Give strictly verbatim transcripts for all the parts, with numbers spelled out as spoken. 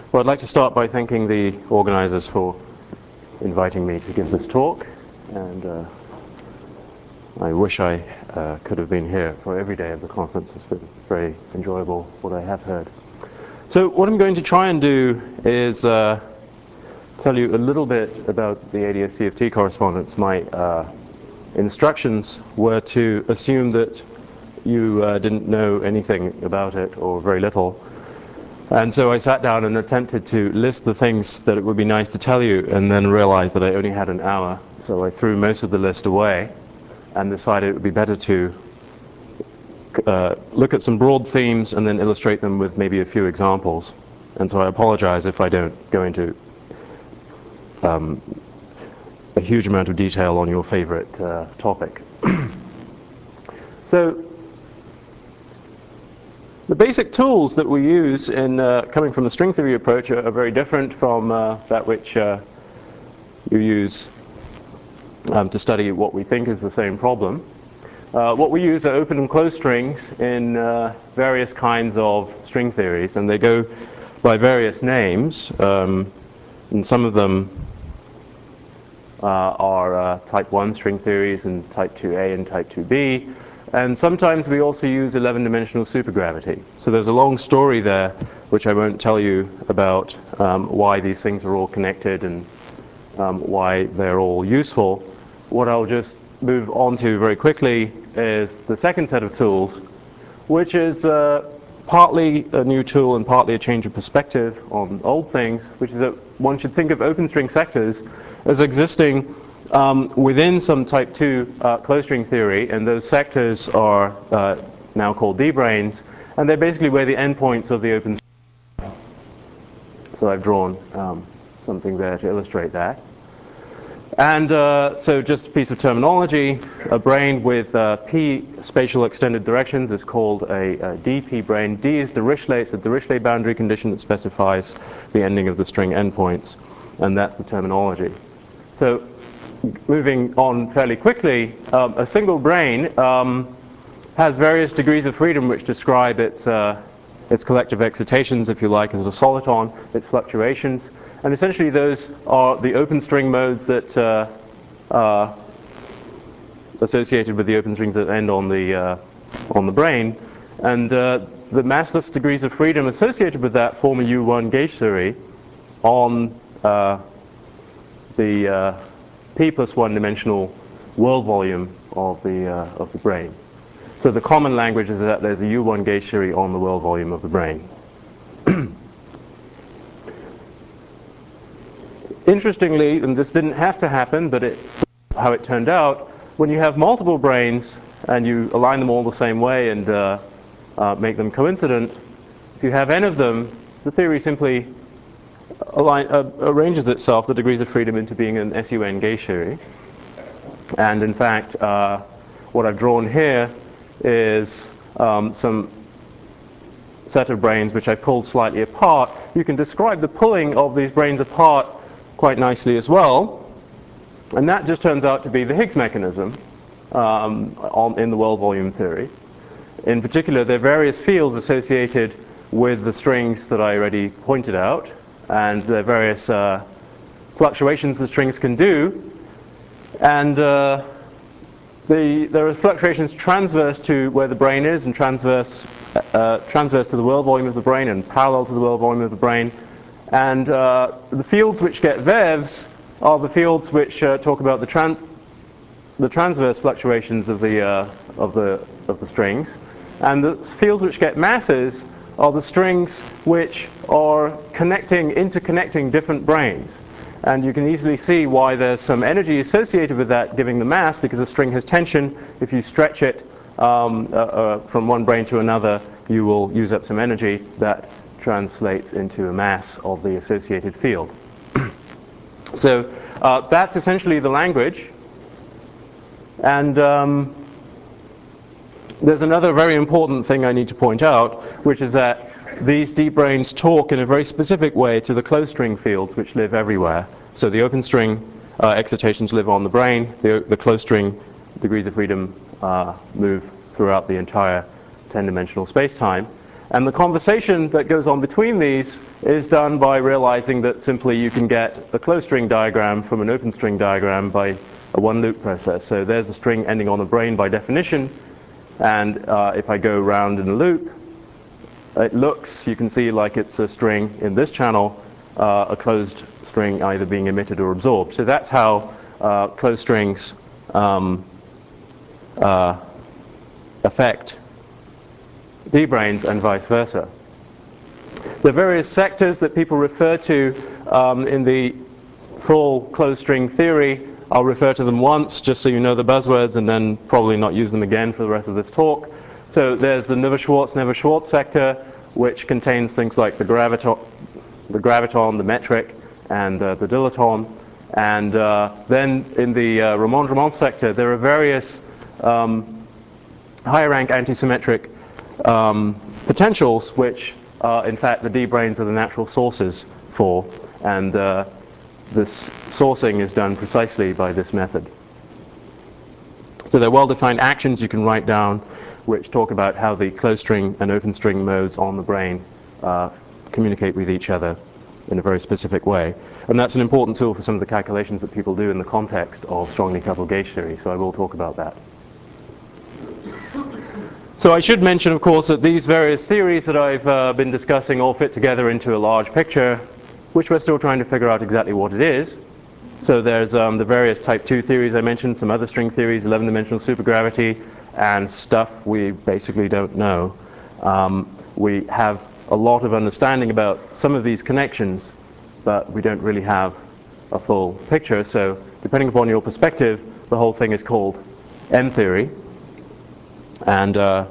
Well, I'd like to start by thanking the organizers for inviting me to give this talk, and uh, I wish I uh, could have been here for every day of the conference. It's been very enjoyable, what I have heard. So what I'm going to try and do is uh, tell you a little bit about the A D S C F T correspondence. My uh, instructions were to assume that you uh, didn't know anything about it, or very little. And so I sat down and attempted to list the things that it would be nice to tell you, and then realized that I only had an hour. So I threw most of the list away and decided it would be better to uh, look at some broad themes and then illustrate them with maybe a few examples. And so I apologize if I don't go into um, a huge amount of detail on your favorite uh, topic. So the basic tools that we use in uh, coming from the string theory approach are, are very different from uh, that which uh, you use um, to study what we think is the same problem. Uh, what we use are open and closed strings in uh, various kinds of string theories, and they go by various names, um, and some of them uh, are uh, type one string theories and type two A and type two B. And sometimes we also use eleven-dimensional supergravity. So there's a long story there, which I won't tell you about um, why these things are all connected and um, why they're all useful. What I'll just move on to very quickly is the second set of tools, which is uh, partly a new tool and partly a change of perspective on old things, which is that one should think of open string sectors as existing Um, within some type two uh, closed string theory, and those sectors are uh, now called D-branes, and they're basically where the endpoints of the open string. So I've drawn um, something there to illustrate that. And uh, so just a piece of terminology, a brane with uh, p spatial extended directions is called a, a D P brane. D is Dirichlet, it's a Dirichlet boundary condition that specifies the ending of the string endpoints, and that's the terminology. So moving on fairly quickly, um, a single brane um, has various degrees of freedom which describe its, uh, its collective excitations, if you like, as a soliton, its fluctuations. And essentially those are the open string modes that uh, are associated with the open strings that end on the, uh, on the brane. And uh, the massless degrees of freedom associated with that form a U one gauge theory on uh, the uh, p plus one dimensional world volume of the, uh, of the brane. So the common language is that there's a U one gauge theory on the world volume of the brane. Interestingly, and this didn't have to happen, but it, how it turned out, when you have multiple branes and you align them all the same way and uh, uh, make them coincident, if you have n of them, the theory simply Align, uh, arranges itself, the degrees of freedom, into being an S U N gauge theory. And in fact, uh, what I've drawn here is um, some set of branes which I pulled slightly apart. You can describe the pulling of these branes apart quite nicely as well. And that just turns out to be the Higgs mechanism um, on, in the world volume theory. In particular, there are various fields associated with the strings that I already pointed out, and the various uh, fluctuations the strings can do. And uh, the, there are fluctuations transverse to where the brane is, and transverse, uh, transverse to the world volume of the brane, and parallel to the world volume of the brane. And uh, the fields which get vevs are the fields which uh, talk about the, trans the transverse fluctuations of the, uh, of, the, of the strings. And the fields which get masses are the strings which are connecting, interconnecting different branes. And you can easily see why there's some energy associated with that giving the mass, because the string has tension. If you stretch it um, uh, uh, from one brane to another, you will use up some energy. That translates into a mass of the associated field. So uh, that's essentially the language. And um, there's another very important thing I need to point out, which is that these D-branes talk in a very specific way to the closed string fields which live everywhere. So the open string uh, excitations live on the brane, the, the closed string degrees of freedom uh, move throughout the entire ten-dimensional space-time. And the conversation that goes on between these is done by realizing that simply you can get a closed string diagram from an open string diagram by a one loop process. So there's a string ending on a brane by definition, and uh, if I go round in a loop, it looks, you can see, like it's a string in this channel, uh, a closed string either being emitted or absorbed. So that's how uh, closed strings um, uh, affect D-branes and vice versa. The various sectors that people refer to um, in the full closed string theory, I'll refer to them once just so you know the buzzwords and then probably not use them again for the rest of this talk. So there's the Nevischwarz Nevischwarz sector, which contains things like the graviton, the, graviton, the metric, and uh, the dilaton. And uh, then in the uh, Ramond-Ramond sector, there are various um, higher rank antisymmetric um, potentials, which uh, in fact the D-branes are the natural sources for. And uh, this sourcing is done precisely by this method. So there are well-defined actions you can write down which talk about how the closed string and open string modes on the brane uh, communicate with each other in a very specific way. And that's an important tool for some of the calculations that people do in the context of strongly coupled gauge theory, so I will talk about that. So I should mention, of course, that these various theories that I've uh, been discussing all fit together into a large picture, which we're still trying to figure out exactly what it is. So there's um, the various type two theories I mentioned, some other string theories, eleven dimensional supergravity, and stuff we basically don't know. Um, we have a lot of understanding about some of these connections, but we don't really have a full picture. So depending upon your perspective, the whole thing is called M theory. And uh,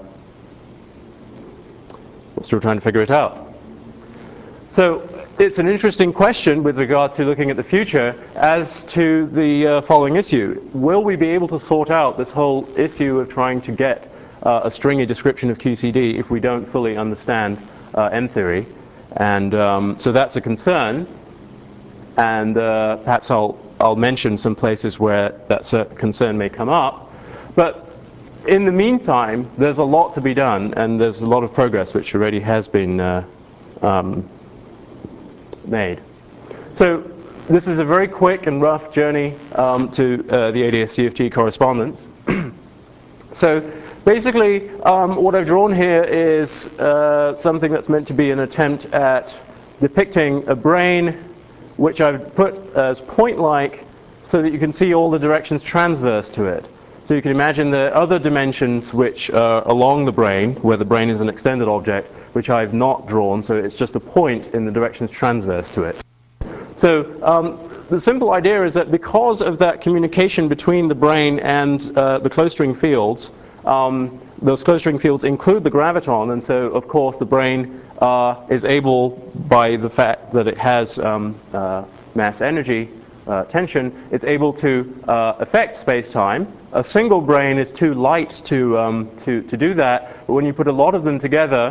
we're still trying to figure it out. So it's an interesting question with regard to looking at the future as to the uh, following issue. Will we be able to sort out this whole issue of trying to get uh, a stringy description of Q C D if we don't fully understand uh, M theory? And um, so that's a concern. And uh, perhaps I'll, I'll mention some places where that concern may come up. But in the meantime, there's a lot to be done, and there's a lot of progress which already has been uh, um, made. So this is a very quick and rough journey um, to uh, the A D S C F G correspondence. So basically, um, what I've drawn here is uh, something that's meant to be an attempt at depicting a brane, which I've put as point-like so that you can see all the directions transverse to it. So you can imagine the other dimensions which are along the brane, where the brane is an extended object, which I've not drawn, so it's just a point in the directions transverse to it. So um, the simple idea is that because of that communication between the brane and uh, the closed string fields, um, those closed string fields include the graviton, and so of course the brane uh, is able, by the fact that it has um, uh, mass energy, Uh, tension, it's able to uh, affect space-time. A single brane is too light to, um, to, to do that, but when you put a lot of them together,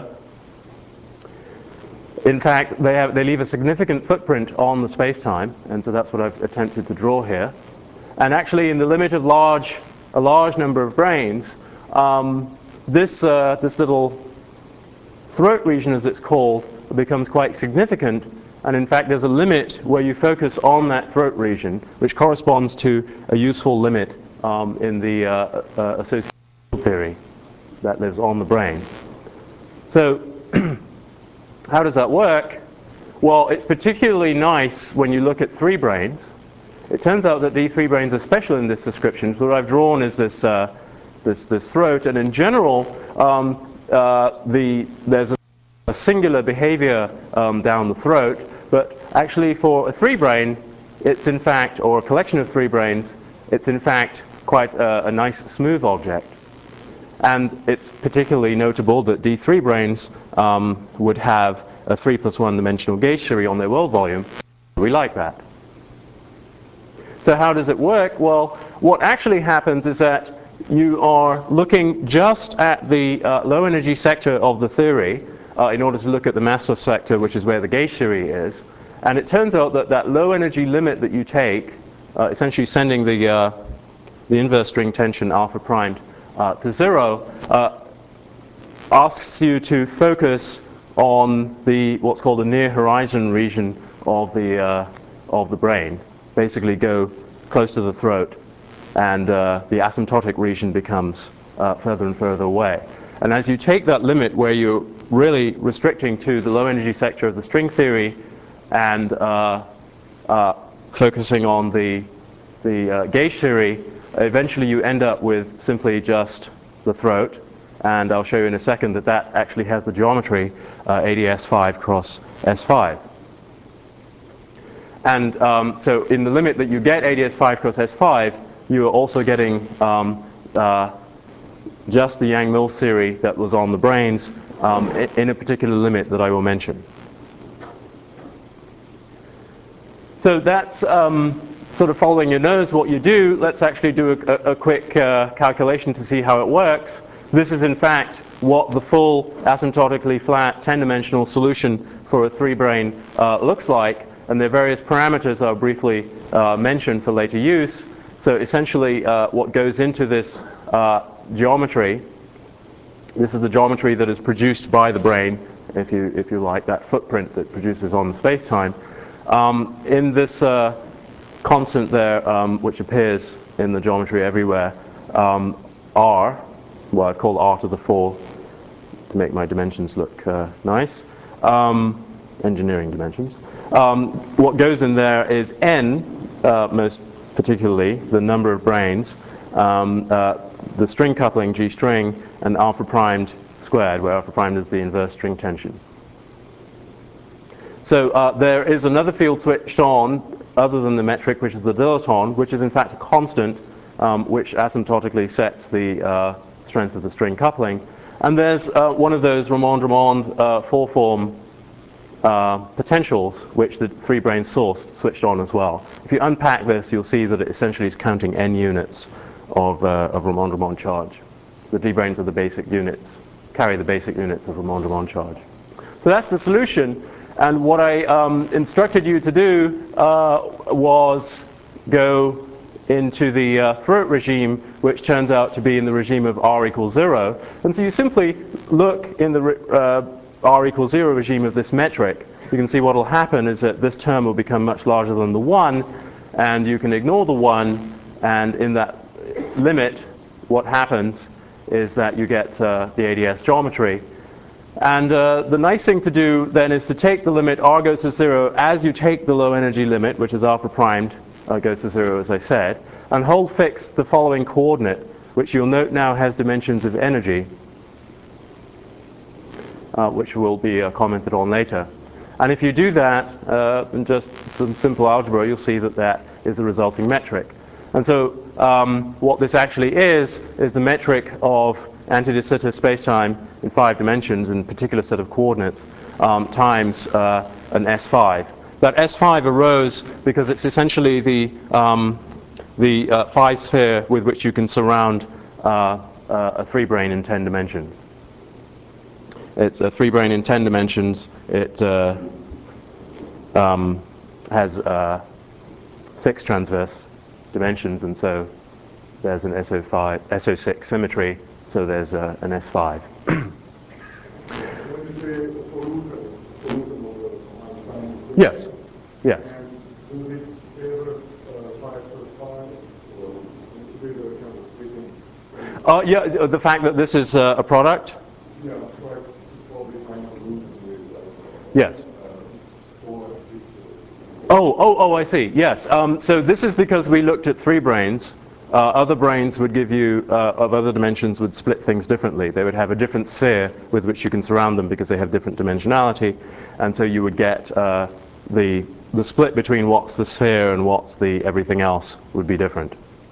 in fact, they, have, they leave a significant footprint on the space-time, and so that's what I've attempted to draw here. And actually, in the limit of large, a large number of branes, um, this, uh, this little throat region, as it's called, becomes quite significant. And in fact, there's a limit where you focus on that throat region, which corresponds to a useful limit um, in the uh, uh, association theory that lives on the brane. So how does that work? Well, it's particularly nice when you look at three branes. It turns out that D three branes are special in this description. So what I've drawn is this, uh, this, this throat, and in general, um, uh, the, there's a a singular behavior um, down the throat, but actually for a three brane, it's in fact, or a collection of three branes, it's in fact quite a, a nice smooth object. And it's particularly notable that D three branes um, would have a three plus one dimensional gauge theory on their world volume. We like that. So how does it work? Well, what actually happens is that you are looking just at the uh, low energy sector of the theory, Uh, in order to look at the massless sector, which is where the gauge theory is. And it turns out that that low energy limit that you take, uh, essentially sending the, uh, the inverse string tension alpha primed uh, to zero, uh, asks you to focus on the what's called the near horizon region of the uh, of the brain, basically go close to the throat, and uh, the asymptotic region becomes uh, further and further away. And as you take that limit where you're really restricting to the low energy sector of the string theory and uh, uh, focusing on the, the uh, gauge theory, eventually you end up with simply just the throat. And I'll show you in a second that that actually has the geometry uh, A D S five cross S five. And um, so in the limit that you get A D S five cross S five, you are also getting um, uh, just the Yang-Mills theory that was on the brains um, in a particular limit that I will mention. So that's um, sort of following your nose what you do. Let's actually do a, a, a quick uh, calculation to see how it works. This is in fact what the full asymptotically flat ten-dimensional solution for a three-brain uh, looks like, and there are various parameters I'll briefly uh, mention for later use. So essentially uh, what goes into this uh, geometry, this is the geometry that is produced by the brain, if you, if you like, that footprint that produces on the space-time. Um, in this uh, constant there, um, which appears in the geometry everywhere, um, R, well I've called R to the four to make my dimensions look uh, nice, um, engineering dimensions. Um, what goes in there is N, uh, most particularly the number of brains, um, uh, the string coupling G string, and alpha primed squared, where alpha primed is the inverse string tension. So uh, there is another field switched on other than the metric, which is the dilaton, which is in fact a constant, um, which asymptotically sets the uh, strength of the string coupling. And there's uh, one of those Ramond-Ramond uh, four-form uh, potentials, which the three-brain source switched on as well. If you unpack this, you'll see that it essentially is counting n units of, uh, of Ramond-Ramond charge. The d-branes are the basic units, carry the basic units of Ramond-Ramond charge. So that's the solution. And what I um, instructed you to do uh, was go into the uh, throat regime, which turns out to be in the regime of r equals zero. And so you simply look in the uh, r equals zero regime of this metric. You can see what will happen is that this term will become much larger than the one, and you can ignore the one, and in that limit, what happens is that you get uh, the A D S geometry. And uh, the nice thing to do then is to take the limit r goes to zero as you take the low energy limit, which is alpha primed uh, goes to zero, as I said, and hold fixed the following coordinate, which you'll note now has dimensions of energy, uh, which will be uh, commented on later. And if you do that uh, in just some simple algebra, you'll see that that is the resulting metric. And so um, what this actually is, is the metric of anti-de Sitter spacetime in five dimensions in a particular set of coordinates um, times uh, an S five. That S five arose because it's essentially the, um, the uh, phi sphere with which you can surround uh, uh, a three-brain in ten dimensions. It's a three-brain in ten dimensions. It uh, um, has uh, six transverse dimensions, and so there's an S O five, S O six symmetry, so there's uh, an S five. Yes, yes. Uh, yeah, the fact that this is uh, a product? Yes. Oh, oh, oh, I see. Yes. Um, so this is because we looked at three brains. Uh, other brains would give you, uh, of other dimensions, would split things differently. They would have a different sphere with which you can surround them because they have different dimensionality. And so you would get uh, the, the split between what's the sphere and what's the everything else would be different.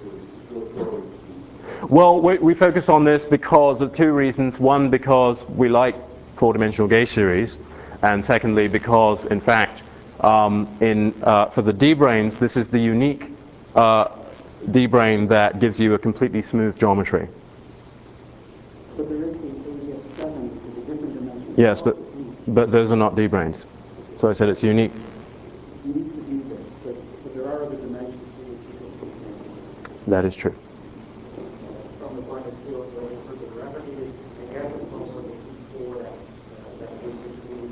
Well, we, we focus on this because of two reasons. One, because we like four-dimensional gauge series. And secondly, because, in fact, um, in, uh, for the D-branes, this is the unique uh, D-brane that gives you a completely smooth geometry. But there is the A D S seven with a different dimension. Yes, but, but those are not D-branes. So I said it's unique. Unique to D-branes, but, but there are other dimensions to which That is true. From the point of view of the cryptography, I guess it's also the key for that, uh, that we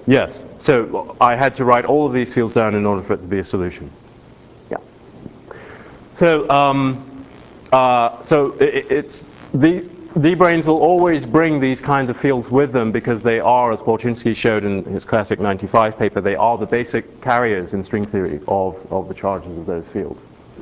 Yes. So I had to write all of these fields down in order for it to be a solution. Yeah. So um, uh, so it, it's these D-branes will always bring these kinds of fields with them because they are, as Bolchinski showed in his classic ninety-five paper, they are the basic carriers in string theory of, of the charges of those fields.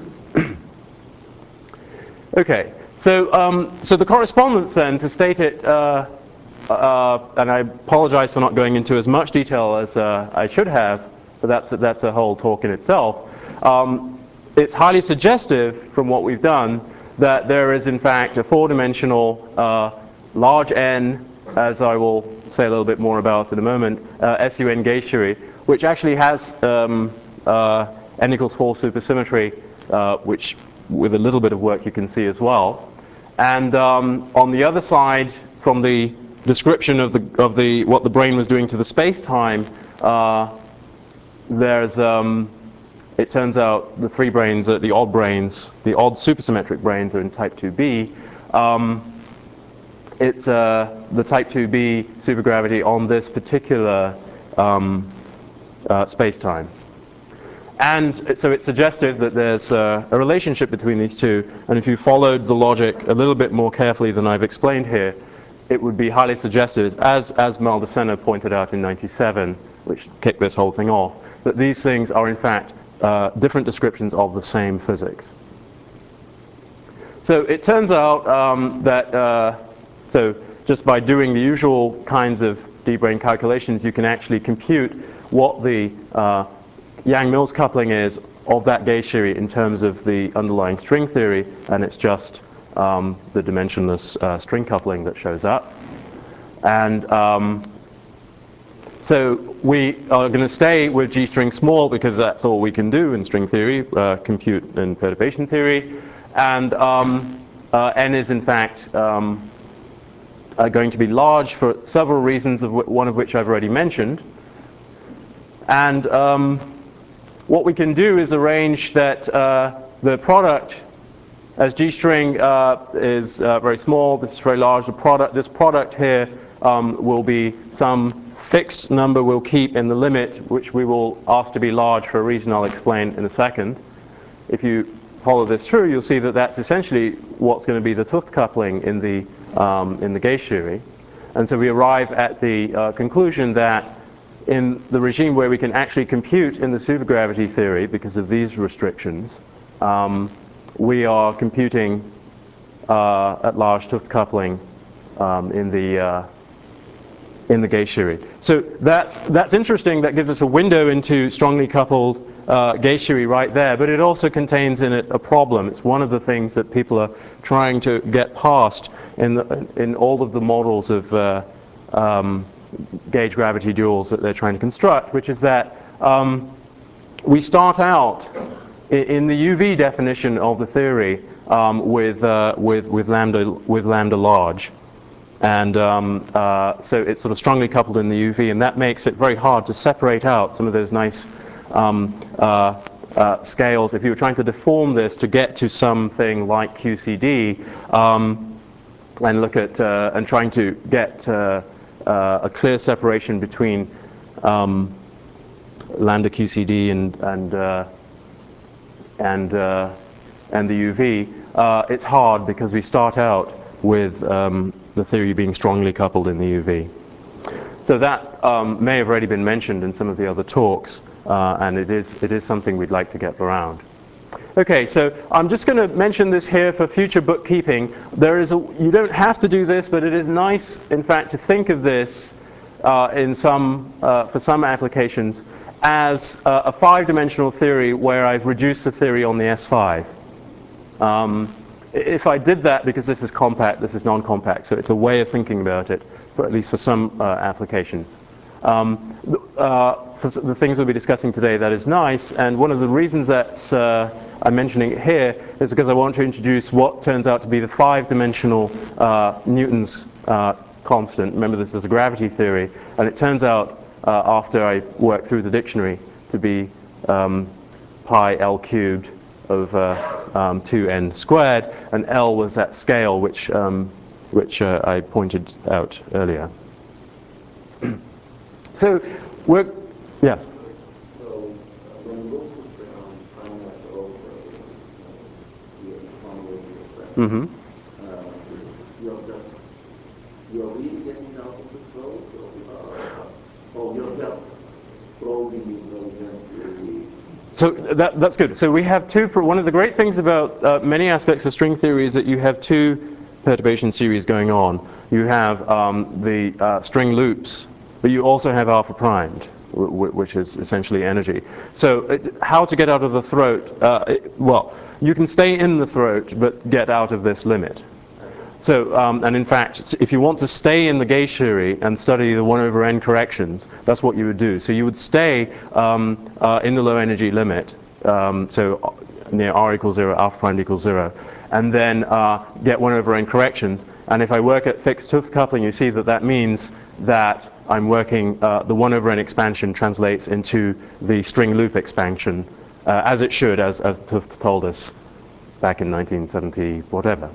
Okay, so, um, so the correspondence then, to state it, uh, uh, and I apologize for not going into as much detail as uh, I should have, but that's, that's a whole talk in itself. Um, it's highly suggestive from what we've done that there is in fact a four-dimensional uh, large N, as I will say a little bit more about in a moment, uh, S U N gauge theory, which actually has um, uh, N equals four supersymmetry, uh, which with a little bit of work you can see as well. And um, on the other side, from the description of the of the what the brane was doing to the space-time, uh, there's um, it turns out the three branes, are the odd branes, the odd supersymmetric branes are in type two b. Um, it's uh, the type two b supergravity on this particular um, uh, space-time. And so it's suggestive that there's uh, a relationship between these two, and if you followed the logic a little bit more carefully than I've explained here, it would be highly suggestive, as, as Maldacena pointed out in ninety-seven, which kicked this whole thing off, that these things are in fact uh, different descriptions of the same physics. So it turns out um, that, uh, so just by doing the usual kinds of D-brane calculations, you can actually compute what the uh, Yang-Mills coupling is of that gauge theory in terms of the underlying string theory, and it's just um, the dimensionless uh, string coupling that shows up. And um, so we are going to stay with G string small because that's all we can do in string theory, uh, compute and perturbation theory. And um, uh, N is in fact um, uh, going to be large for several reasons, of w one of which I've already mentioned. And um, what we can do is arrange that uh, the product, as G string uh, is uh, very small, this is very large, the product, this product here um, will be some fixed number we'll keep in the limit, which we will ask to be large for a reason I'll explain in a second. If you follow this through, you'll see that that's essentially what's going to be the 't Hooft coupling in the, um, in the gauge theory. And so we arrive at the uh, conclusion that in the regime where we can actually compute in the supergravity theory because of these restrictions, um, we are computing uh, at large 't Hooft coupling um, in the uh, in the gauge theory. So that's that's interesting. That gives us a window into strongly coupled uh, gauge theory right there. But it also contains in it a problem. It's one of the things that people are trying to get past in the, in all of the models of uh, um, gauge gravity duals that they're trying to construct, which is that um, we start out in, in the U V definition of the theory um, with, uh, with, with, lambda, with lambda large. And um, uh, so it's sort of strongly coupled in the U V, and that makes it very hard to separate out some of those nice um, uh, uh, scales. If you were trying to deform this to get to something like Q C D um, and look at, uh, and trying to get uh, Uh, a clear separation between um, lambda Q C D and and uh, and uh, and the U V, uh, it's hard because we start out with um, the theory being strongly coupled in the U V. So that um, may have already been mentioned in some of the other talks, uh, and it is it is something we'd like to get around. Okay, so I'm just going to mention this here for future bookkeeping. There is a, you don't have to do this, but it is nice, in fact, to think of this uh, in some, uh, for some applications as uh, a five-dimensional theory where I've reduced the theory on the S five. Um, if I did that, because this is compact, this is non-compact, so it's a way of thinking about it, for at least for some uh, applications. Um, uh, for the things we'll be discussing today, that is nice, and one of the reasons that's uh, I'm mentioning it here is because I want to introduce what turns out to be the five-dimensional uh, Newton's uh, constant. Remember, this is a gravity theory, and it turns out uh, after I worked through the dictionary to be um, pi L cubed over um, two n squared, and L was that scale which um, which uh, I pointed out earlier. So We're, yes. So uh, when you go to um, finite or uh, the economy expression, Mm-hmm. uh, you're just you're really getting out of the flow, or, uh, or you're just floating intelligently. So that, that's good. So we have two, one of the great things about uh, many aspects of string theory is that you have two perturbation series going on. You have um, the uh, string loops, but you also have alpha primed, which is essentially energy. So it, how to get out of the throat? Uh, it, well, you can stay in the throat, but get out of this limit. So, um, and in fact, if you want to stay in the gauge theory and study the one over n corrections, that's what you would do. So you would stay um, uh, in the low energy limit, um, so near r equals zero, alpha prime equals zero, and then uh, get one over n corrections. And if I work at fixed Tooth coupling, you see that that means that I'm working, uh, the one over n expansion translates into the string loop expansion, uh, as it should, as, as Tooth told us back in nineteen seventy, whatever.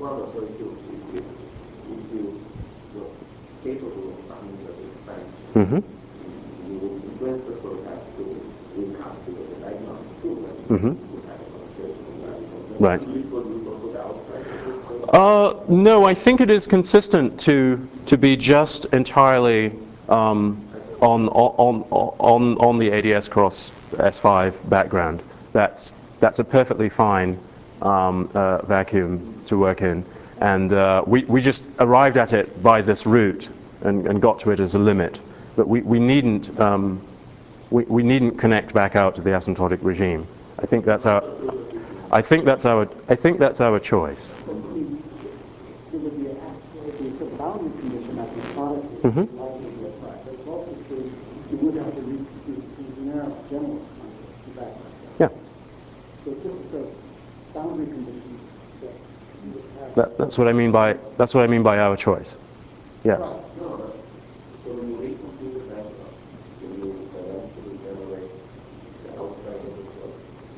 Capable of finding the expansion, Mm-hmm. you would influence the forecast to recalculate the diagonal too, and Mm-hmm. you would have a concentration of that. Right. Do you produce also the outside of this? Uh, no, I think it is consistent to to be just entirely um, on, on on on the A D S cross S five background. That's that's a perfectly fine um, uh, vacuum to work in, and uh, we we just arrived at it by this route and, and got to it as a limit. But we we needn't um, we we needn't connect back out to the asymptotic regime. I think that's our I think that's our I think that's our choice. It would be a, it would be a boundary condition that the product Mm-hmm. would likely be applied. But it's also true you would have to reach the narrow general background. Yeah. So it's just a boundary condition that you would have. That, that's what I mean by that's what I mean by our choice. Yes. No, no. So when you recompute the diagonal, when you eventually generate the outside of the flow.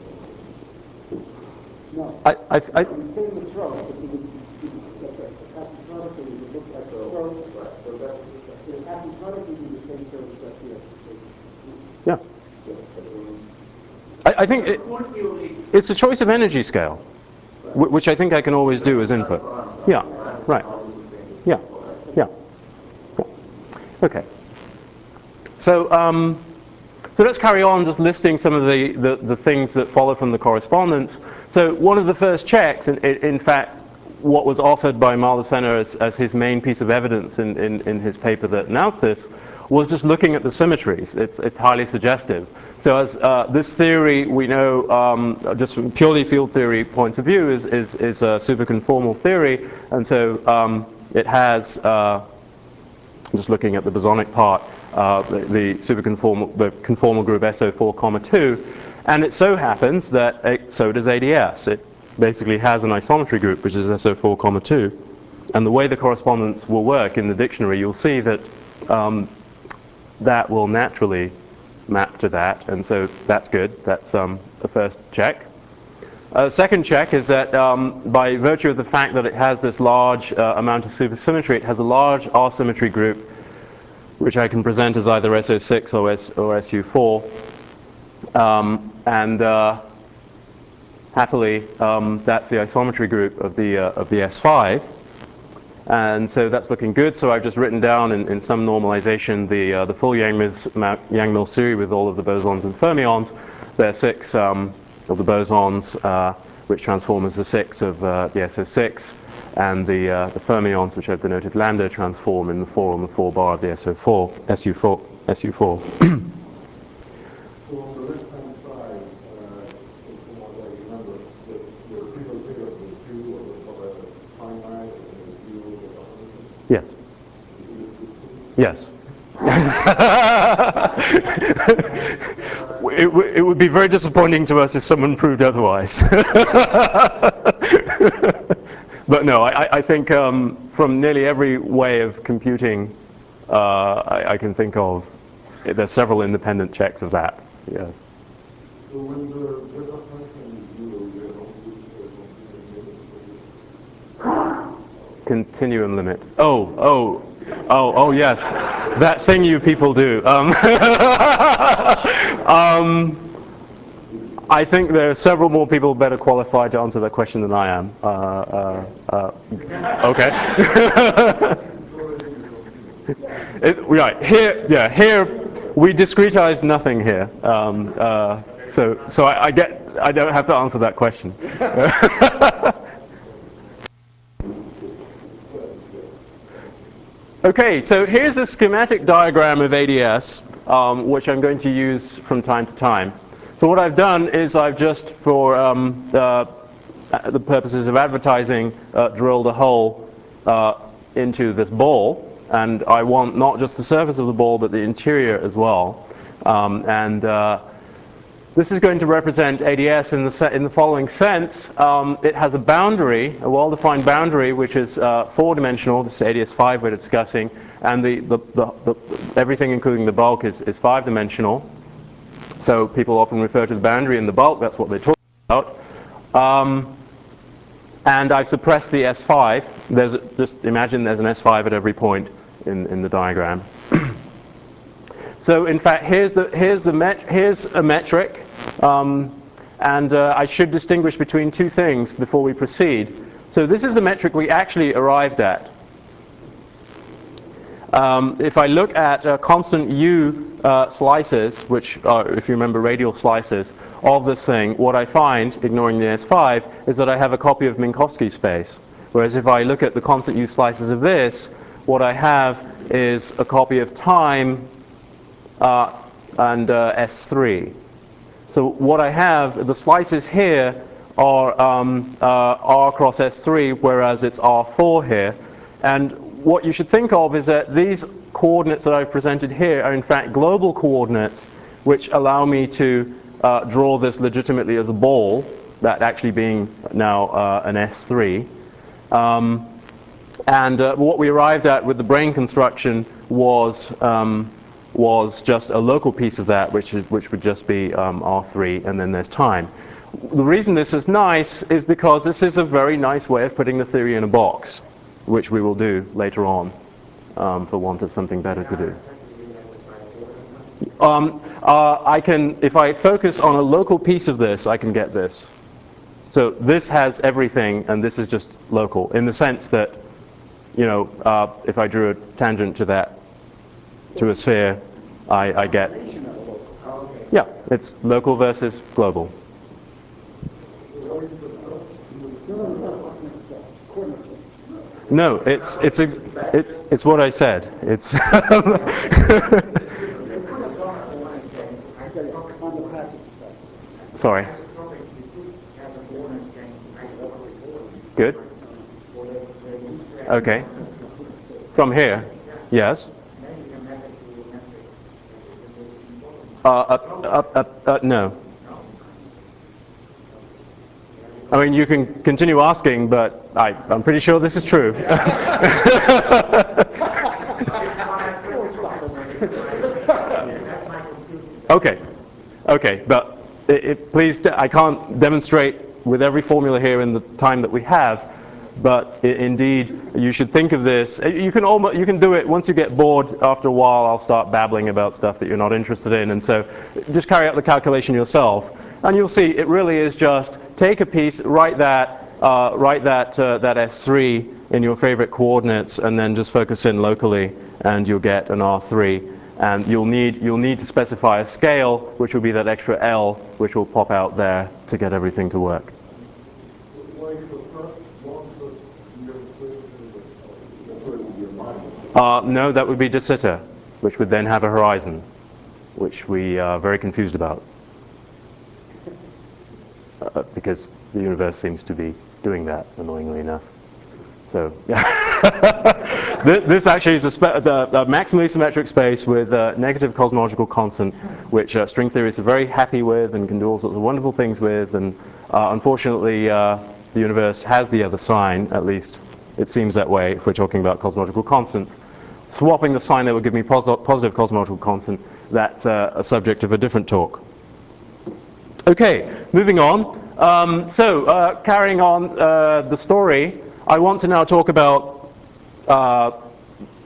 No. I, I, I, You stay in the throat, but you would, that's right, asymptotically, it would look like the throat. Right. So that's The asymptotically be the same curve as that here. yeah. I, I think it, it's a choice of energy scale, wh- which I think I can always do as input. Yeah. Right. Yeah. Yeah. Yeah. Okay. So. Um, So let's carry on just listing some of the, the, the things that follow from the correspondence. So one of the first checks, in, in fact, what was offered by Maleshener as, as his main piece of evidence in, in, in his paper that announced this, was just looking at the symmetries. It's, it's highly suggestive. So as uh, this theory, we know, um, just from purely field theory points of view, is, is, is a superconformal theory. And so um, it has, uh, just looking at the bosonic part, uh, the, the superconformal, the conformal group S O four, two, and it so happens that it, so does A D S. It basically has an isometry group, which is S O four, two, and the way the correspondence will work in the dictionary, you'll see that um, that will naturally map to that, and so that's good. That's um, the first check. Uh, second check is that um, by virtue of the fact that it has this large uh, amount of supersymmetry, it has a large R-symmetry group, which I can present as either S O six or, S, or S U four. Um, and uh, happily, um, that's the isometry group of the, uh, of the S five. And so that's looking good. So I've just written down in, in some normalization the, uh, the full Yang-Mills series with all of the bosons and fermions. There are six um, of the bosons, uh, which transform as the six of uh, the S O six, and the, uh, the fermions, which I've denoted lambda, transform in the four on the four bar of the S O four, S U four, S U four. So on the left-hand side, uh, from what I remember, the, the triple figure of the two of the, of the finite and the two of the definition. Yes. Yes. it, w- it would be very disappointing to us if someone proved otherwise. But no, I, I think um, from nearly every way of computing uh, I, I can think of, there's several independent checks of that. Yes. So when the beta function is zero, you have only the continuum limit. Continuum limit. Oh, oh. Oh, oh yes, that thing you people do. Um, um, I think there are several more people better qualified to answer that question than I am. Uh, uh, uh, okay. it, right here, yeah, here we discretize nothing here. Um, uh, so, so I, I get, I don't have to answer that question. Okay, so here's a schematic diagram of A D S, um, which I'm going to use from time to time. So what I've done is I've just, for um, uh, the purposes of advertising, uh, drilled a hole uh, into this ball, and I want not just the surface of the ball, but the interior as well. Um, and uh, this is going to represent A D S in the, se in the following sense. Um, it has a boundary, a well-defined boundary, which is uh, four-dimensional. This is A D S five we're discussing, and the, the, the, the, everything including the bulk is, is five-dimensional. So people often refer to the boundary and the bulk. That's what they talk about. Um, and I've suppressed the S five. There's a, just imagine there's an S five at every point in, in the diagram. So in fact, here's the here's the met here's a metric, um, and uh, I should distinguish between two things before we proceed. So this is the metric we actually arrived at. Um, if I look at uh, constant U uh, slices, which are, if you remember, radial slices of this thing, what I find, ignoring the S five, is that I have a copy of Minkowski space. Whereas if I look at the constant U slices of this, what I have is a copy of time Uh, and uh, S three. So what I have, the slices here are um, uh, R cross S three, whereas it's R four here. And what you should think of is that these coordinates that I've presented here are in fact global coordinates, which allow me to uh, draw this legitimately as a ball, that actually being now uh, an S three. Um, and uh, what we arrived at with the brane construction was um, was just a local piece of that, which is, which would just be um, R three, and then there's time. The reason this is nice is because this is a very nice way of putting the theory in a box, which we will do later on, um, for want of something better to do. Um, uh, I can, if I focus on a local piece of this, I can get this. So this has everything, and this is just local, in the sense that, you know, uh, if I drew a tangent to that, to a sphere, I, I get, yeah, it's local versus global. No, it's it's it's it's what I said. It's sorry. Good. Okay. From here, yes. Uh, up, up, up, uh, no. I mean, you can continue asking, but I, I'm pretty sure this is true. Okay, okay, but it, it, please, I can't demonstrate with every formula here in the time that we have, but I, indeed, you should think of this. You can almost, you can do it once you get bored. After a while, I'll start babbling about stuff that you're not interested in, and so just carry out the calculation yourself, and you'll see it really is just take a piece, write that, uh, write that uh, that S three in your favorite coordinates, and then just focus in locally, and you'll get an R three. And you'll need, you'll need to specify a scale, which will be that extra L, which will pop out there to get everything to work. Uh, no, that would be de Sitter, which would then have a horizon, which we are very confused about. Uh, because the universe seems to be doing that, annoyingly enough. So, yeah. This actually is a, spe the, a maximally symmetric space with a negative cosmological constant, which uh, string theorists are very happy with and can do all sorts of wonderful things with. And uh, unfortunately, uh, the universe has the other sign, at least it seems that way if we're talking about cosmological constants. Swapping the sign that would give me pos positive cosmological constant, that's uh, a subject of a different talk. Okay, moving on. Um, so, uh, carrying on uh, the story, I want to now talk about uh,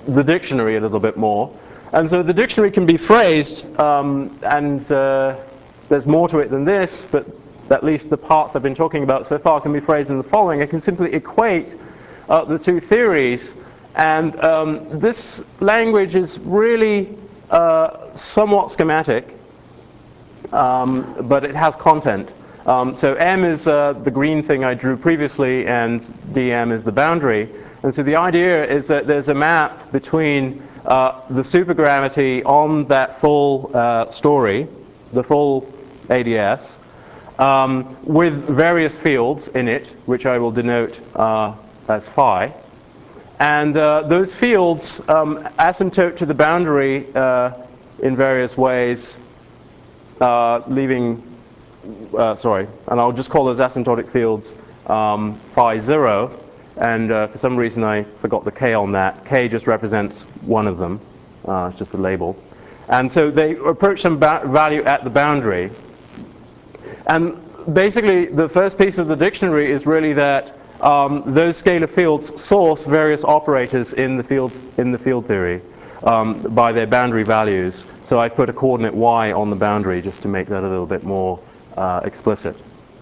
the dictionary a little bit more. And so the dictionary can be phrased, um, and uh, there's more to it than this, but at least the parts I've been talking about so far can be phrased in the following. I can simply equate uh, the two theories, and um, this language is really uh, somewhat schematic, um, but it has content. Um, so M is uh, the green thing I drew previously, and D M is the boundary. And so the idea is that there's a map between uh, the supergravity on that full uh, story, the full A D S, um, with various fields in it, which I will denote uh, as phi. And uh, those fields um, asymptote to the boundary uh, in various ways, uh, leaving, uh, sorry, and I'll just call those asymptotic fields um, phi zero. And uh, for some reason I forgot the k on that. K just represents one of them. Uh, it's just a label. And so they approach some value at the boundary. And basically the first piece of the dictionary is really that um, those scalar fields source various operators in the field, in the field theory um, by their boundary values. So I put a coordinate y on the boundary just to make that a little bit more uh, explicit.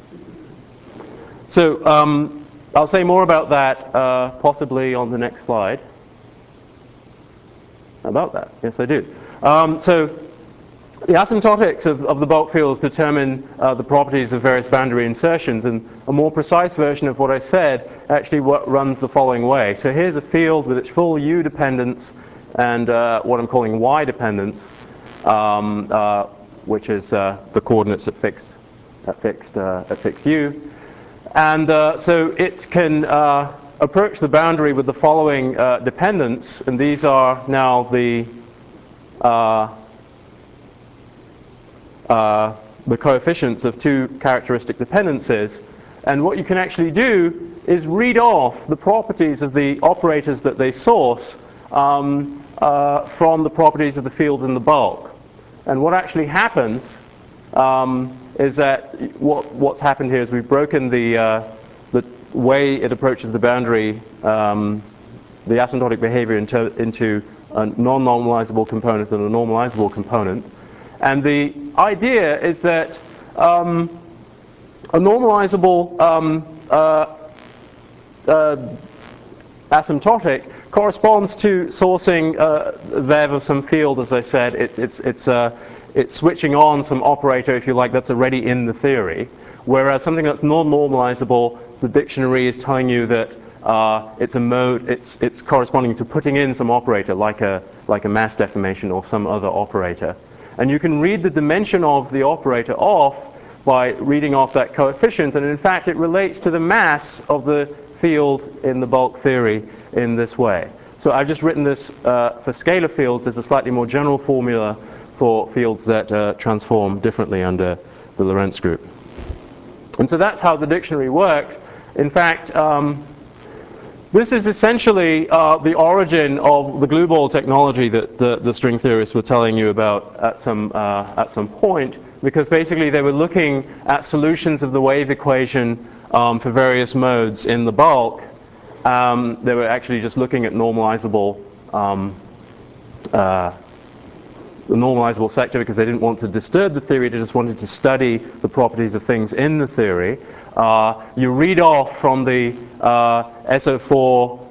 So um, I'll say more about that uh, possibly on the next slide. About that, yes I do. Um, so the asymptotics of, of the bulk fields determine uh, the properties of various boundary insertions, and a more precise version of what I said actually what runs the following way. So here's a field with its full U dependence and uh, what I'm calling Y dependence, um, uh, which is uh, the coordinates at fixed, at fixed, uh, at fixed U. And uh, so it can uh, approach the boundary with the following uh, dependents, and these are now the uh, uh, the coefficients of two characteristic dependencies. And what you can actually do is read off the properties of the operators that they source um, uh, from the properties of the fields in the bulk. And what actually happens um, is that what, what's happened here is we've broken the, uh, the way it approaches the boundary, um, the asymptotic behavior into, into a non-normalizable component and a normalizable component. And the idea is that um, a normalizable um, uh, uh, asymptotic corresponds to sourcing uh, Vev of some field, as I said. It's, it's, it's, uh, it's switching on some operator, if you like, that's already in the theory. Whereas something that's non-normalizable, the dictionary is telling you that uh, it's a mode, it's, it's corresponding to putting in some operator, like a, like a mass deformation or some other operator. And you can read the dimension of the operator off by reading off that coefficient, and in fact it relates to the mass of the field in the bulk theory in this way. So I've just written this uh, for scalar fields. There's a slightly more general formula for fields that uh, transform differently under the Lorentz group. And so that's how the dictionary works. In fact, um, this is essentially uh, the origin of the glue ball technology that the, the string theorists were telling you about at some, uh, at some point, because basically they were looking at solutions of the wave equation um, for various modes in the bulk. Um, they were actually just looking at normalizable, um, uh, the normalizable sector because they didn't want to disturb the theory, they just wanted to study the properties of things in the theory. Uh, you read off from the uh, S O four,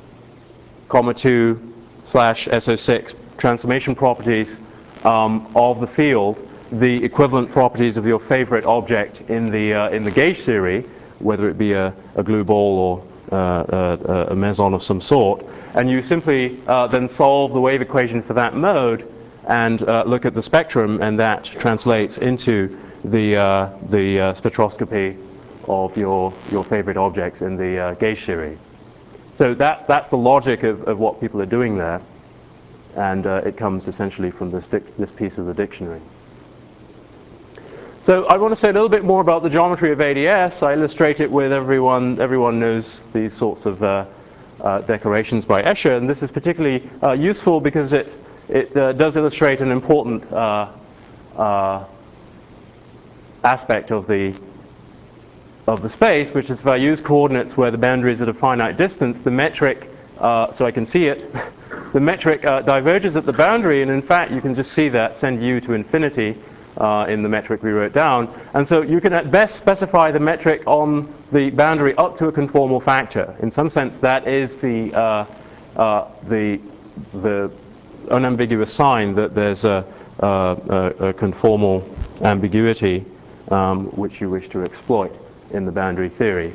comma two slash S O six transformation properties um, of the field, the equivalent properties of your favorite object in the uh, in the gauge theory, whether it be a, a glue ball or uh, a, a meson of some sort, and you simply uh, then solve the wave equation for that mode and uh, look at the spectrum, and that translates into the uh, the uh, spectroscopy of your your favorite objects in the uh, gauge theory. So that that's the logic of, of what people are doing there, and uh, it comes essentially from this this piece of the dictionary. So I want to say a little bit more about the geometry of A D S. I illustrate it with everyone. Everyone knows these sorts of uh, uh, decorations by Escher, and this is particularly uh, useful because it it uh, does illustrate an important uh, uh, aspect of the of the space, which is if I use coordinates where the boundary is at a finite distance, the metric uh, so I can see it. The metric uh, diverges at the boundary, and in fact you can just see that send u to infinity uh, in the metric we wrote down. And so you can at best specify the metric on the boundary up to a conformal factor. In some sense that is the, uh, uh, the, the unambiguous sign that there's a, a, a conformal ambiguity um, which you wish to exploit in the boundary theory.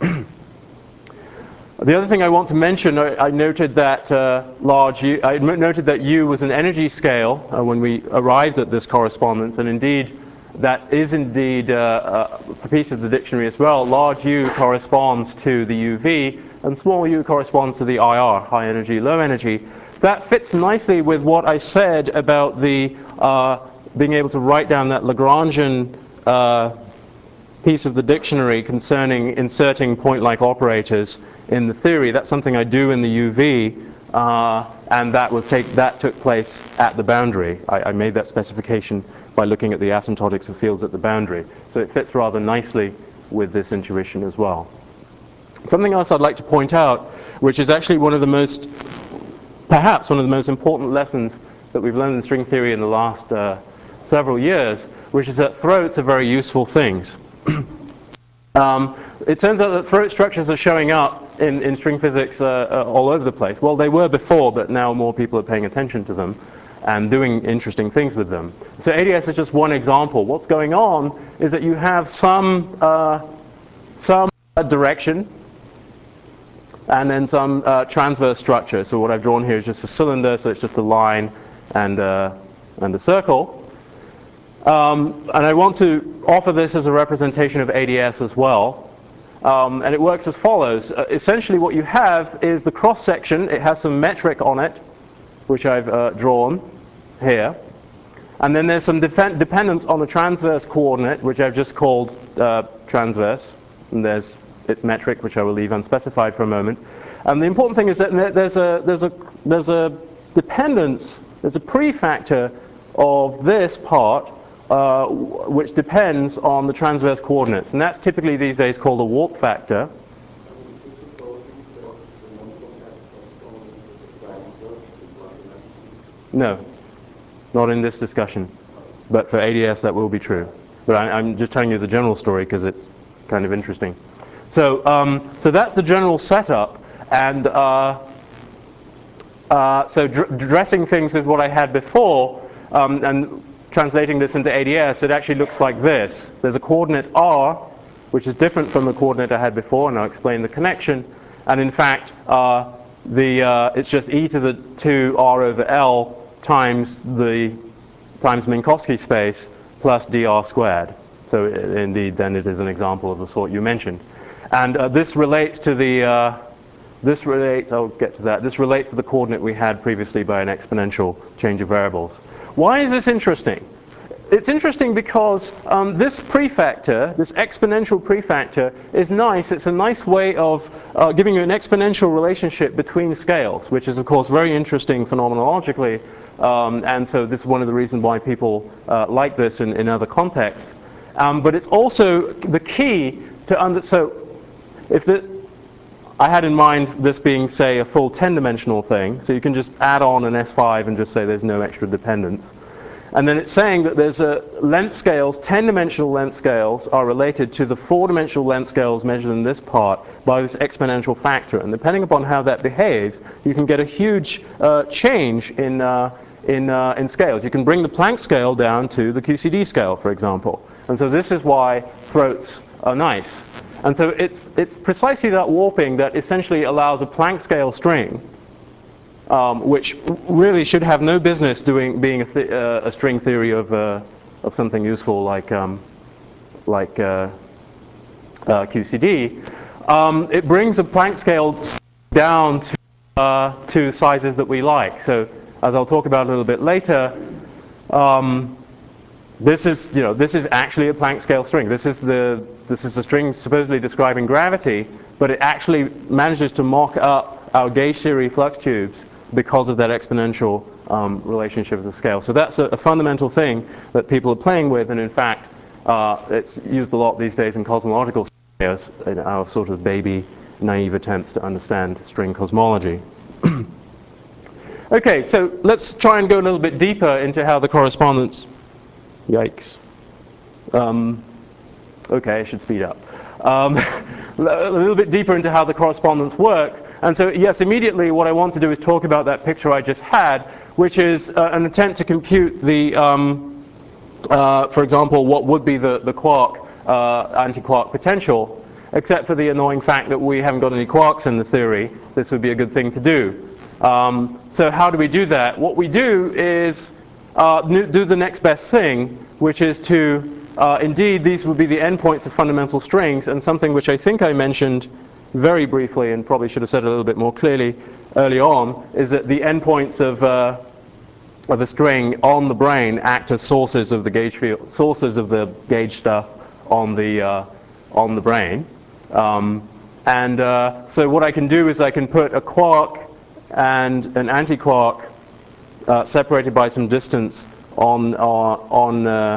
The other thing I want to mention, I, I noted that uh, large U, I noted that U was an energy scale uh, when we arrived at this correspondence, and indeed that is indeed uh, a piece of the dictionary as well. Large U corresponds to the U V, and small u corresponds to the I R, high energy, low energy. That fits nicely with what I said about the uh, being able to write down that Lagrangian uh, piece of the dictionary concerning inserting point-like operators in the theory. That's something I do in the U V, uh, and that was take that took place at the boundary. I, I made that specification by looking at the asymptotics of fields at the boundary. So it fits rather nicely with this intuition as well. Something else I'd like to point out, which is actually one of the most, perhaps one of the most important lessons that we've learned in string theory in the last uh, several years, which is that throats are very useful things. um, it turns out that throat structures are showing up in, in string physics uh, uh, all over the place. Well, they were before, but now more people are paying attention to them and doing interesting things with them. So A D S is just one example. What's going on is that you have some, uh, some direction and then some uh, transverse structure. So what I've drawn here is just a cylinder, so it's just a line and, uh, and a circle. Um, and I want to offer this as a representation of A D S as well. Um, and it works as follows. Uh, essentially what you have is the cross-section. It has some metric on it, which I've uh, drawn here. And then there's some dependence on the transverse coordinate, which I've just called uh, transverse. And there's its metric, which I will leave unspecified for a moment. And the important thing is that there's a, there's a, there's a dependence, there's a prefactor of this part, uh, which depends on the transverse coordinates. And that's typically these days called a warp factor. No, not in this discussion. But for A D S that will be true. But I, I'm just telling you the general story because it's kind of interesting. So, um, so that's the general setup, and uh, uh, so dr dressing things with what I had before, um, and translating this into A D S, it actually looks like this. There's a coordinate r, which is different from the coordinate I had before, and I'll explain the connection. And in fact, uh, the uh, it's just e to the two r over l times the times Minkowski space plus dr squared. So it, indeed, then it is an example of the sort you mentioned. And uh, this relates to the, uh, this relates, I'll get to that, this relates to the coordinate we had previously by an exponential change of variables. Why is this interesting? It's interesting because um, this prefactor, this exponential prefactor, is nice. It's a nice way of uh, giving you an exponential relationship between scales, which is of course very interesting phenomenologically. Um, and so this is one of the reasons why people uh, like this in, in other contexts. Um, but it's also the key to under, so if the, I had in mind this being, say, a full ten-dimensional thing, so you can just add on an S five and just say there's no extra dependence. And then it's saying that there's a length scales, ten-dimensional length scales are related to the four-dimensional length scales measured in this part by this exponential factor. And depending upon how that behaves, you can get a huge uh, change in, uh, in, uh, in scales. You can bring the Planck scale down to the Q C D scale, for example. And so this is why throats are nice. And so it's, it's precisely that warping that essentially allows a Planck scale string, um, which really should have no business doing, being a, th uh, a string theory of, uh, of something useful like, um, like uh, uh, Q C D. Um, it brings a Planck scale down to, uh, to sizes that we like. So as I'll talk about a little bit later, um, This is, you know, this is actually a Planck scale string. This is the, this is a string supposedly describing gravity, but it actually manages to mock up our gauge theory flux tubes because of that exponential um, relationship of the scale. So that's a, a fundamental thing that people are playing with, and in fact, uh, it's used a lot these days in cosmological scenarios in our sort of baby, naive attempts to understand string cosmology. Okay, so let's try and go a little bit deeper into how the correspondence, yikes. Um, okay, I should speed up. Um, a little bit deeper into how the correspondence works. And so, yes, immediately what I want to do is talk about that picture I just had, which is uh, an attempt to compute the, um, uh, for example, what would be the, the quark uh, anti-quark potential, except for the annoying fact that we haven't got any quarks in the theory. This would be a good thing to do. Um, so how do we do that? What we do is uh, do the next best thing, which is to Uh, indeed, these would be the endpoints of fundamental strings, and something which I think I mentioned very briefly and probably should have said a little bit more clearly early on, is that the endpoints of, uh, of a string on the brane act as sources of the gauge field, sources of the gauge stuff on the, uh, on the brane. Um, and uh, so what I can do is I can put a quark and an anti-quark uh, separated by some distance on, uh, on uh,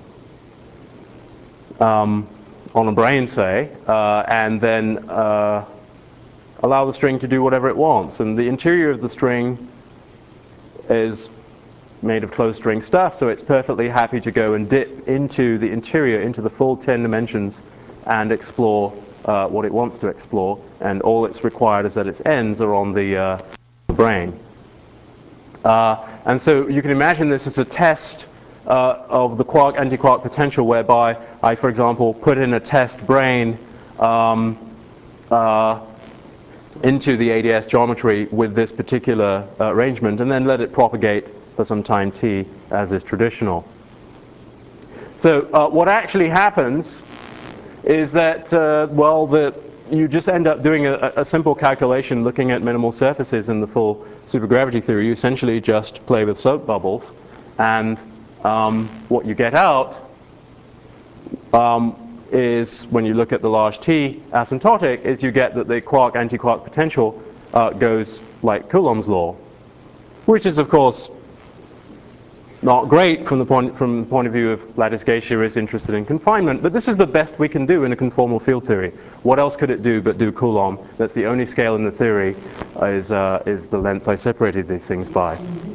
Um, on a brane, say, uh, and then uh, allow the string to do whatever it wants. And the interior of the string is made of closed string stuff, so it's perfectly happy to go and dip into the interior, into the full ten dimensions, and explore uh, what it wants to explore. And all it's required is that its ends are on the uh, brane. Uh, and so you can imagine this as a test Uh, of the quark anti-quark potential, whereby I, for example, put in a test brane um, uh, into the A D S geometry with this particular uh, arrangement, and then let it propagate for some time t, as is traditional. So uh, what actually happens is that, uh, well, the, you just end up doing a, a simple calculation looking at minimal surfaces in the full supergravity theory. You essentially just play with soap bubbles, and Um, what you get out um, is, when you look at the large T asymptotic, is you get that the quark anti-quark potential uh, goes like Coulomb's law, which is of course not great from the point from the point of view of lattice gauge theorists interested in confinement, but this is the best we can do in a conformal field theory. What else could it do but do Coulomb? That's the only scale in the theory uh, is uh, is the length I separated these things by.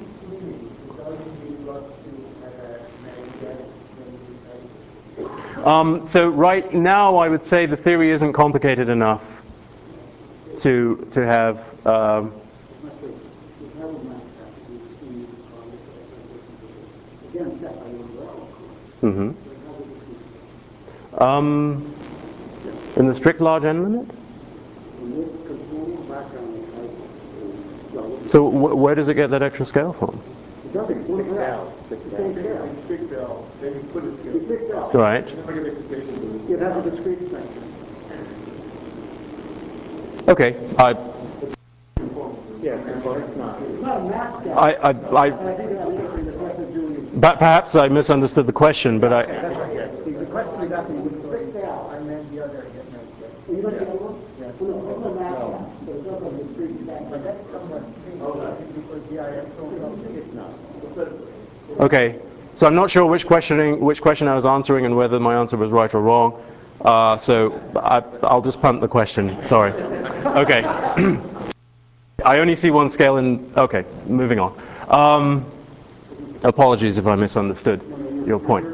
Um, so right now I would say the theory isn't complicated enough to to have um, mm-hmm. um, in the strict large n limit? So wh where does it get that extra scale from? Right. Okay. I, I, I, I, but perhaps I misunderstood the question, but I. The question is asking which scale, and then the other. You don't get one? No, but that's somewhat because the I S O Okay. So I'm not sure which questioning, which question I was answering and whether my answer was right or wrong. Uh, so I, I'll just punt the question. Sorry. Okay. I only see one scale in. Okay. Moving on. Um, apologies if I misunderstood your point.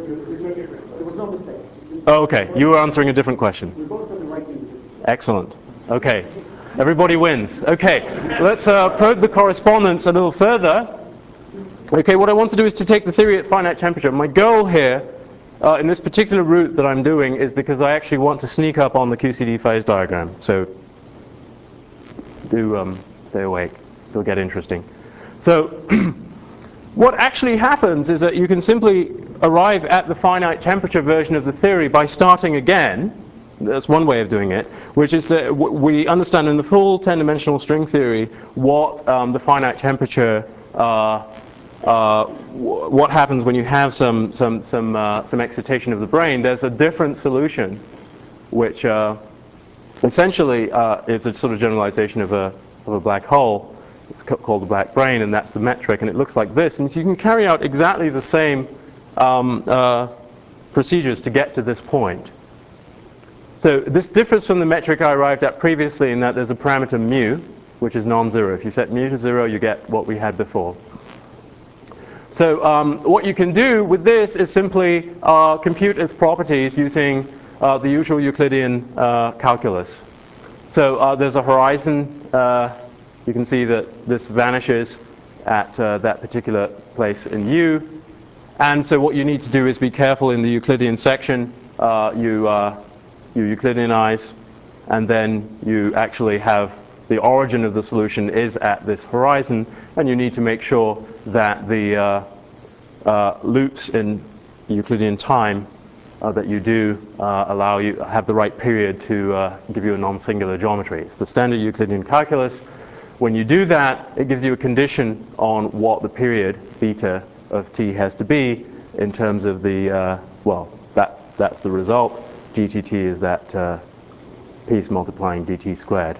Oh, okay. You were answering a different question. Excellent. Okay. Everybody wins. Okay. Let's uh, probe the correspondence a little further. Okay, what I want to do is to take the theory at finite temperature. My goal here, uh, in this particular route that I'm doing, is because I actually want to sneak up on the Q C D phase diagram. So do um, stay awake. It'll get interesting. So what actually happens is that you can simply arrive at the finite temperature version of the theory by starting again. That's one way of doing it, which is that w we understand in the full ten-dimensional string theory what um, the finite temperature uh, Uh, what happens when you have some some some uh, some excitation of the brane. There's a different solution, which uh, essentially uh, is a sort of generalization of a of a black hole. It's called the black brane, and that's the metric. And it looks like this. And so you can carry out exactly the same um, uh, procedures to get to this point. So this differs from the metric I arrived at previously in that there's a parameter mu, which is non-zero. If you set mu to zero, you get what we had before. So um, what you can do with this is simply uh, compute its properties using uh, the usual Euclidean uh, calculus. So uh, there's a horizon. Uh, you can see that this vanishes at uh, that particular place in U. And so what you need to do is be careful in the Euclidean section. Uh, you, uh, you Euclideanize, and then you actually have the origin of the solution is at this horizon, and you need to make sure that the uh, uh, loops in Euclidean time uh, that you do uh, allow you have the right period to uh, give you a non-singular geometry. It's the standard Euclidean calculus. When you do that, it gives you a condition on what the period beta of t has to be in terms of the uh, well, that's that's the result. G T T is that uh, piece multiplying dt squared.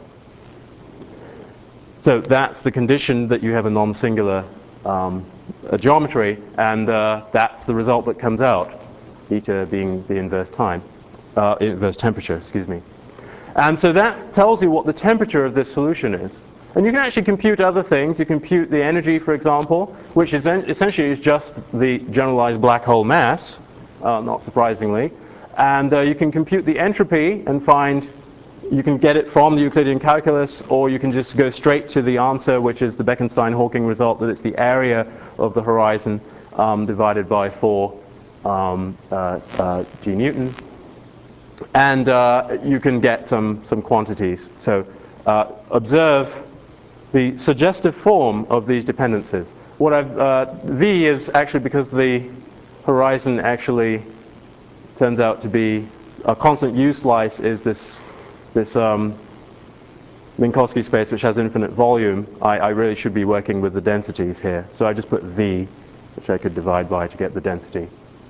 So that's the condition that you have a non-singular um, a geometry, and uh, that's the result that comes out, beta being the inverse time, uh, inverse temperature, excuse me. And so that tells you what the temperature of this solution is. And you can actually compute other things. You compute the energy, for example, which is essentially is just the generalized black hole mass, uh, not surprisingly. And uh, you can compute the entropy and find, you can get it from the Euclidean calculus, or you can just go straight to the answer, which is the Bekenstein-Hawking result, that it's the area of the horizon um, divided by four um, uh, uh, G Newton. And uh, you can get some, some quantities. So uh, observe the suggestive form of these dependencies. What I've, uh, V is actually because the horizon actually turns out to be a constant U slice is this, this um, Minkowski space which has infinite volume. I, I really should be working with the densities here. So I just put V, which I could divide by to get the density.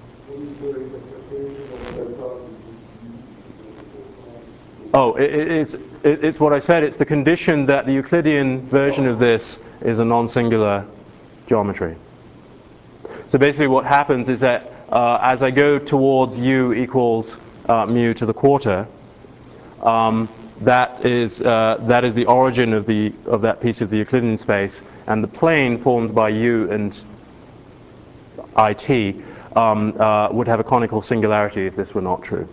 Oh, it, it's, it, it's what I said. It's the condition that the Euclidean version of this is a non-singular geometry. So basically what happens is that uh, as I go towards U equals uh, mu to the quarter, um, that is, uh, that is the origin of, the, of that piece of the Euclidean space, and the plane formed by U and I T um, uh, would have a conical singularity if this were not true.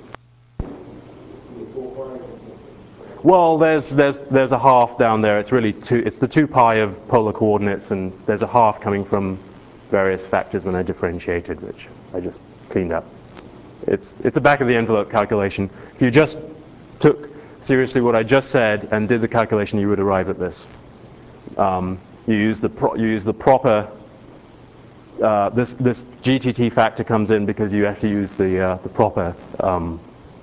Well, there's, there's, there's a half down there. It's really two, it's the two pi of polar coordinates, and there's a half coming from various factors when I differentiated, which I just cleaned up. It's, it's a back of the envelope calculation. If you just took seriously what I just said and did the calculation, you would arrive at this. Um, you use the, pro you use the proper, uh, this, this G T T factor comes in because you have to use the, uh, the proper um,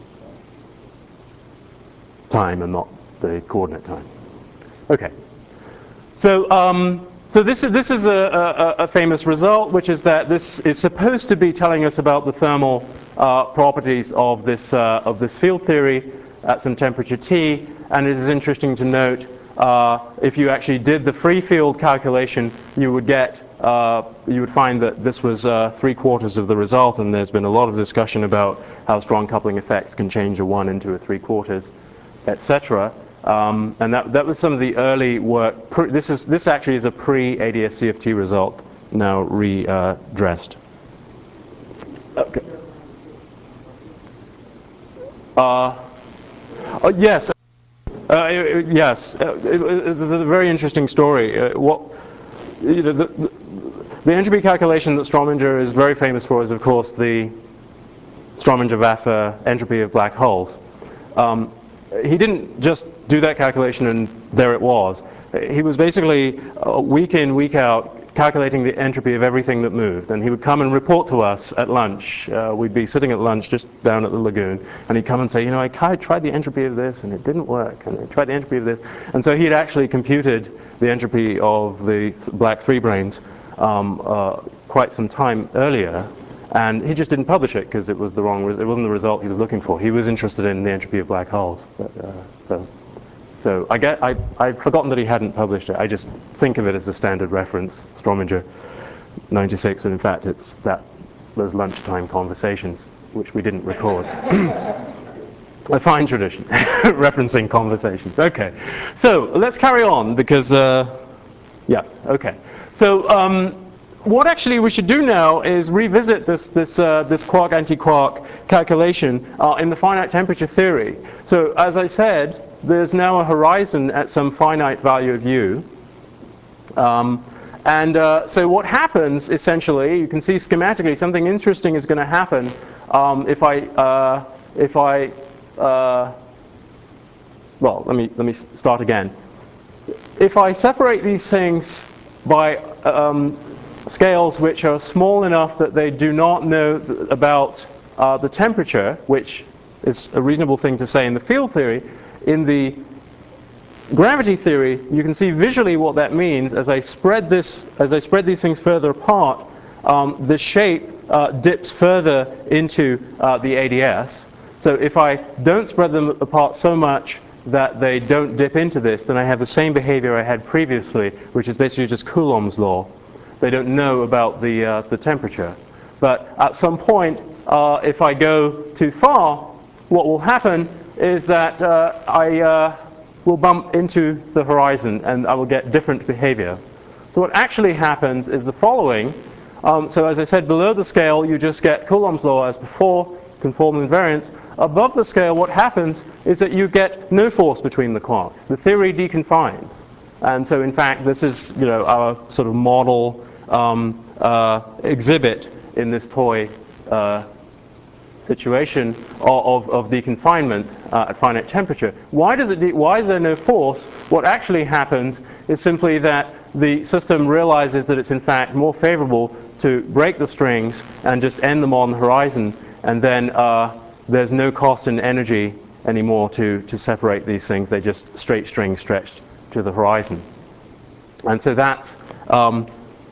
time and not the coordinate time. Okay. So, um, so this is, this is a, a, a famous result, which is that this is supposed to be telling us about the thermal uh, properties of this, uh, of this field theory at some temperature T. And it is interesting to note, uh, if you actually did the free field calculation, you would get, uh, you would find that this was uh, three quarters of the result. And there's been a lot of discussion about how strong coupling effects can change a one into a three quarters, et cetera. Um, and that, that was some of the early work. Pre this, is, this actually is a pre-A D S C F T result, now redressed. Uh, okay. Uh, oh, yes. Uh, it, it, yes. Uh, it, it, it's a very interesting story. Uh, what, you know, the, the, the entropy calculation that Strominger is very famous for is, of course, the Strominger-Vafa entropy of black holes. Um, he didn't just do that calculation and there it was. He was basically uh, week in, week out calculating the entropy of everything that moved, and he would come and report to us at lunch. Uh, we'd be sitting at lunch just down at the lagoon, and he'd come and say, you know, I tried the entropy of this and it didn't work, and I tried the entropy of this. And so he'd actually computed the entropy of the black three branes um, uh, quite some time earlier. And he just didn't publish it because it was the wrong. It wasn't the result he was looking for. He was interested in the entropy of black holes. But, uh, so, so I get. I I'd forgotten that he hadn't published it. I just think of it as a standard reference, Strominger, ninety-six. But in fact, it's that those lunchtime conversations which we didn't record. A fine tradition, referencing conversations. Okay, so let's carry on because, uh, yes, okay. So um, what actually we should do now is revisit this, this, uh, this quark-anti-quark calculation uh, in the finite temperature theory. So as I said, there's now a horizon at some finite value of u. Um, and uh, so what happens, essentially, you can see schematically, something interesting is going to happen um, if I, uh, if I Uh, well, let me let me start again. If I separate these things by um, scales which are small enough that they do not know th about uh, the temperature, which is a reasonable thing to say in the field theory, in the gravity theory, you can see visually what that means. As I spread this, as I spread these things further apart, um, the shape uh, dips further into uh, the A D S. So if I don't spread them apart so much that they don't dip into this, then I have the same behavior I had previously, which is basically just Coulomb's law. They don't know about the, uh, the temperature. But at some point, uh, if I go too far, what will happen is that uh, I uh, will bump into the horizon and I will get different behavior. So what actually happens is the following. Um, so as I said, below the scale, you just get Coulomb's law as before, conformal invariance. Above the scale, what happens is that you get no force between the quarks. The theory deconfines. And so in fact, this is, you know, our sort of model um, uh, exhibit in this toy uh, situation of, of deconfinement uh, at finite temperature. Why does it de why is there no force? What actually happens is simply that the system realizes that it's in fact more favorable to break the strings and just end them on the horizon, and then uh, there's no cost in energy anymore to, to separate these things. They just straight string stretched to the horizon. And so that's um,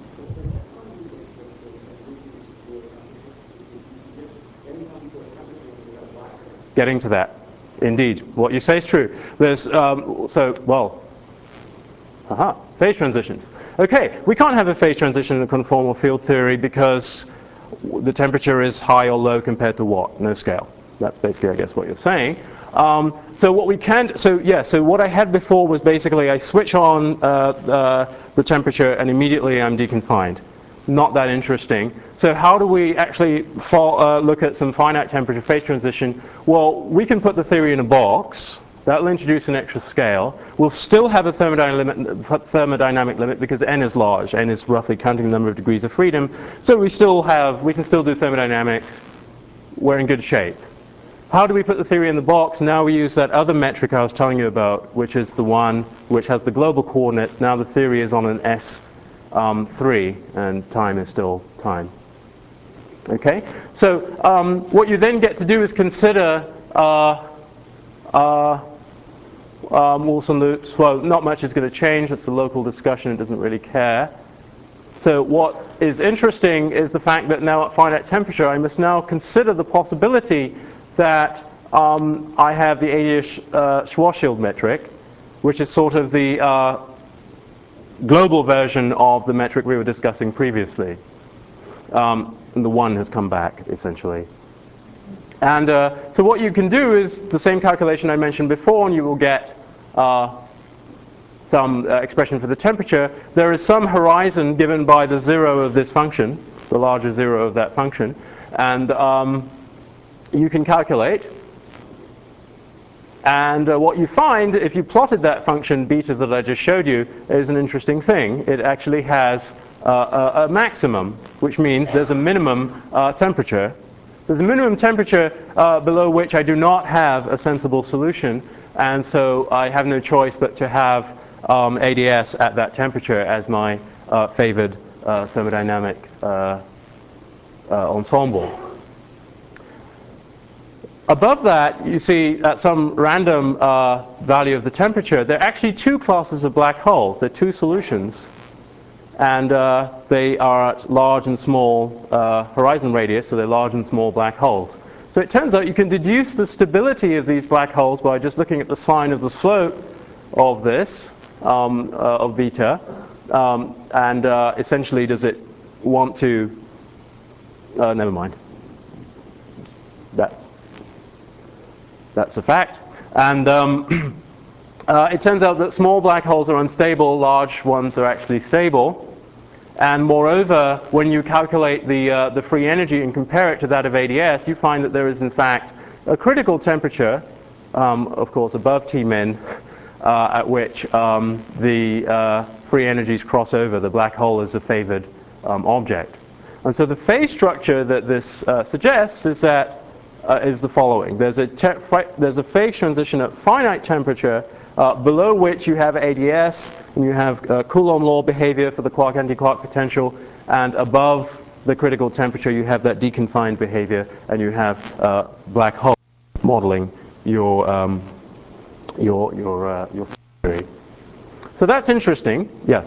getting to that. Indeed, what you say is true. There's, um, so, well, aha, phase transitions. Okay, we can't have a phase transition in a conformal field theory because the temperature is high or low compared to what? No scale. That's basically, I guess, what you're saying. Um, so what we can, so yeah, so what I had before was basically I switch on uh, uh, the temperature and immediately I'm deconfined. Not that interesting. So how do we actually fall, uh, look at some finite temperature phase transition? Well, we can put the theory in a box. That will introduce an extra scale. We'll still have a thermodynamic limit, thermodynamic limit because n is large. N is roughly counting the number of degrees of freedom. So we still have, we can still do thermodynamics. We're in good shape. How do we put the theory in the box? Now we use that other metric I was telling you about, which is the one which has the global coordinates. Now the theory is on an S um, three, and time is still time. Okay? So um, what you then get to do is consider uh, uh, Um, Wilson loops. Well, not much is going to change. It's a local discussion. It doesn't really care. So what is interesting is the fact that now at finite temperature, I must now consider the possibility that um, I have the Adey-Schwarzschild metric, which is sort of the uh, global version of the metric we were discussing previously. Um, and the one has come back, essentially. And uh, so what you can do is the same calculation I mentioned before, and you will get uh, some uh, expression for the temperature. There is some horizon given by the zero of this function, the larger zero of that function, and um, you can calculate. And uh, what you find, if you plotted that function beta that I just showed you, is an interesting thing. It actually has uh, a, a maximum, which means there's a minimum uh, temperature. There's a minimum temperature uh, below which I do not have a sensible solution, and so I have no choice but to have um, A D S at that temperature as my uh, favored uh, thermodynamic uh, uh, ensemble. Above that, you see at some random uh, value of the temperature, there are actually two classes of black holes. There are two solutions. And uh, they are at large and small uh, horizon radius, so they're large and small black holes. So it turns out you can deduce the stability of these black holes by just looking at the sign of the slope of this, um, uh, of beta. Um, and uh, essentially, does it want to, uh, never mind. That's. that's a fact. And um, uh, it turns out that small black holes are unstable, large ones are actually stable. And moreover, when you calculate the, uh, the free energy and compare it to that of A D S, you find that there is in fact a critical temperature, um, of course above T min, uh, at which um, the uh, free energies cross over. The black hole is a favored um, object. And so the phase structure that this uh, suggests is that uh, is the following. There's a, there's a phase transition at finite temperature uh, below which you have A D S and you have uh, Coulomb law behavior for the quark-anti-quark potential, and above the critical temperature you have that deconfined behavior and you have uh, black hole modeling your um, your your uh, your theory. So that's interesting. Yes.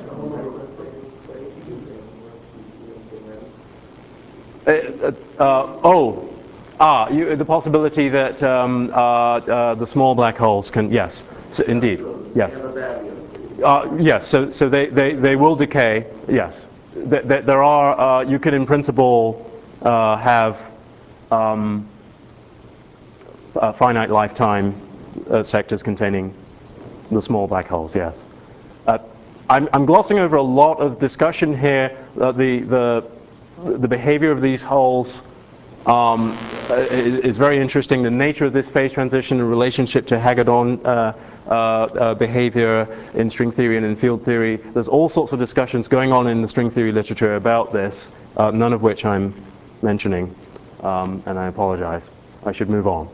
Uh, uh, uh, oh, ah, you, the possibility that um, uh, uh, the small black holes can, yes, so indeed, yes. Uh, yes, so, so they, they, they will decay, yes. Th th there are, uh, you could in principle uh, have um, uh, finite lifetime uh, sectors containing the small black holes, yes. Uh, I'm, I'm glossing over a lot of discussion here. Uh, the, the The behavior of these holes um, is, is very interesting. The nature of this phase transition in relationship to Hagedorn uh, uh, uh, behavior in string theory and in field theory. There's all sorts of discussions going on in the string theory literature about this, uh, none of which I'm mentioning, um, and I apologize. I should move on.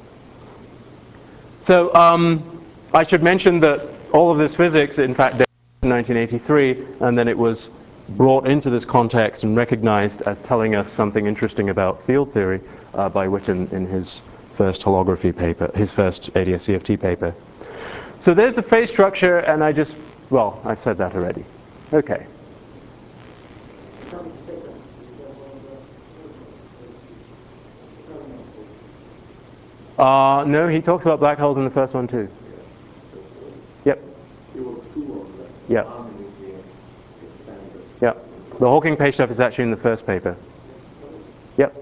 So um, I should mention that all of this physics, in fact, dated in nineteen eighty-three, and then it was brought into this context and recognized as telling us something interesting about field theory uh, by Witten in his first holography paper, his first A D S C F T paper. So there's the phase structure, and I just, well, I've said that already. Okay. Uh, no, he talks about black holes in the first one too. Yep. Yep. Yep. The Hawking page stuff is actually in the first paper. Yep.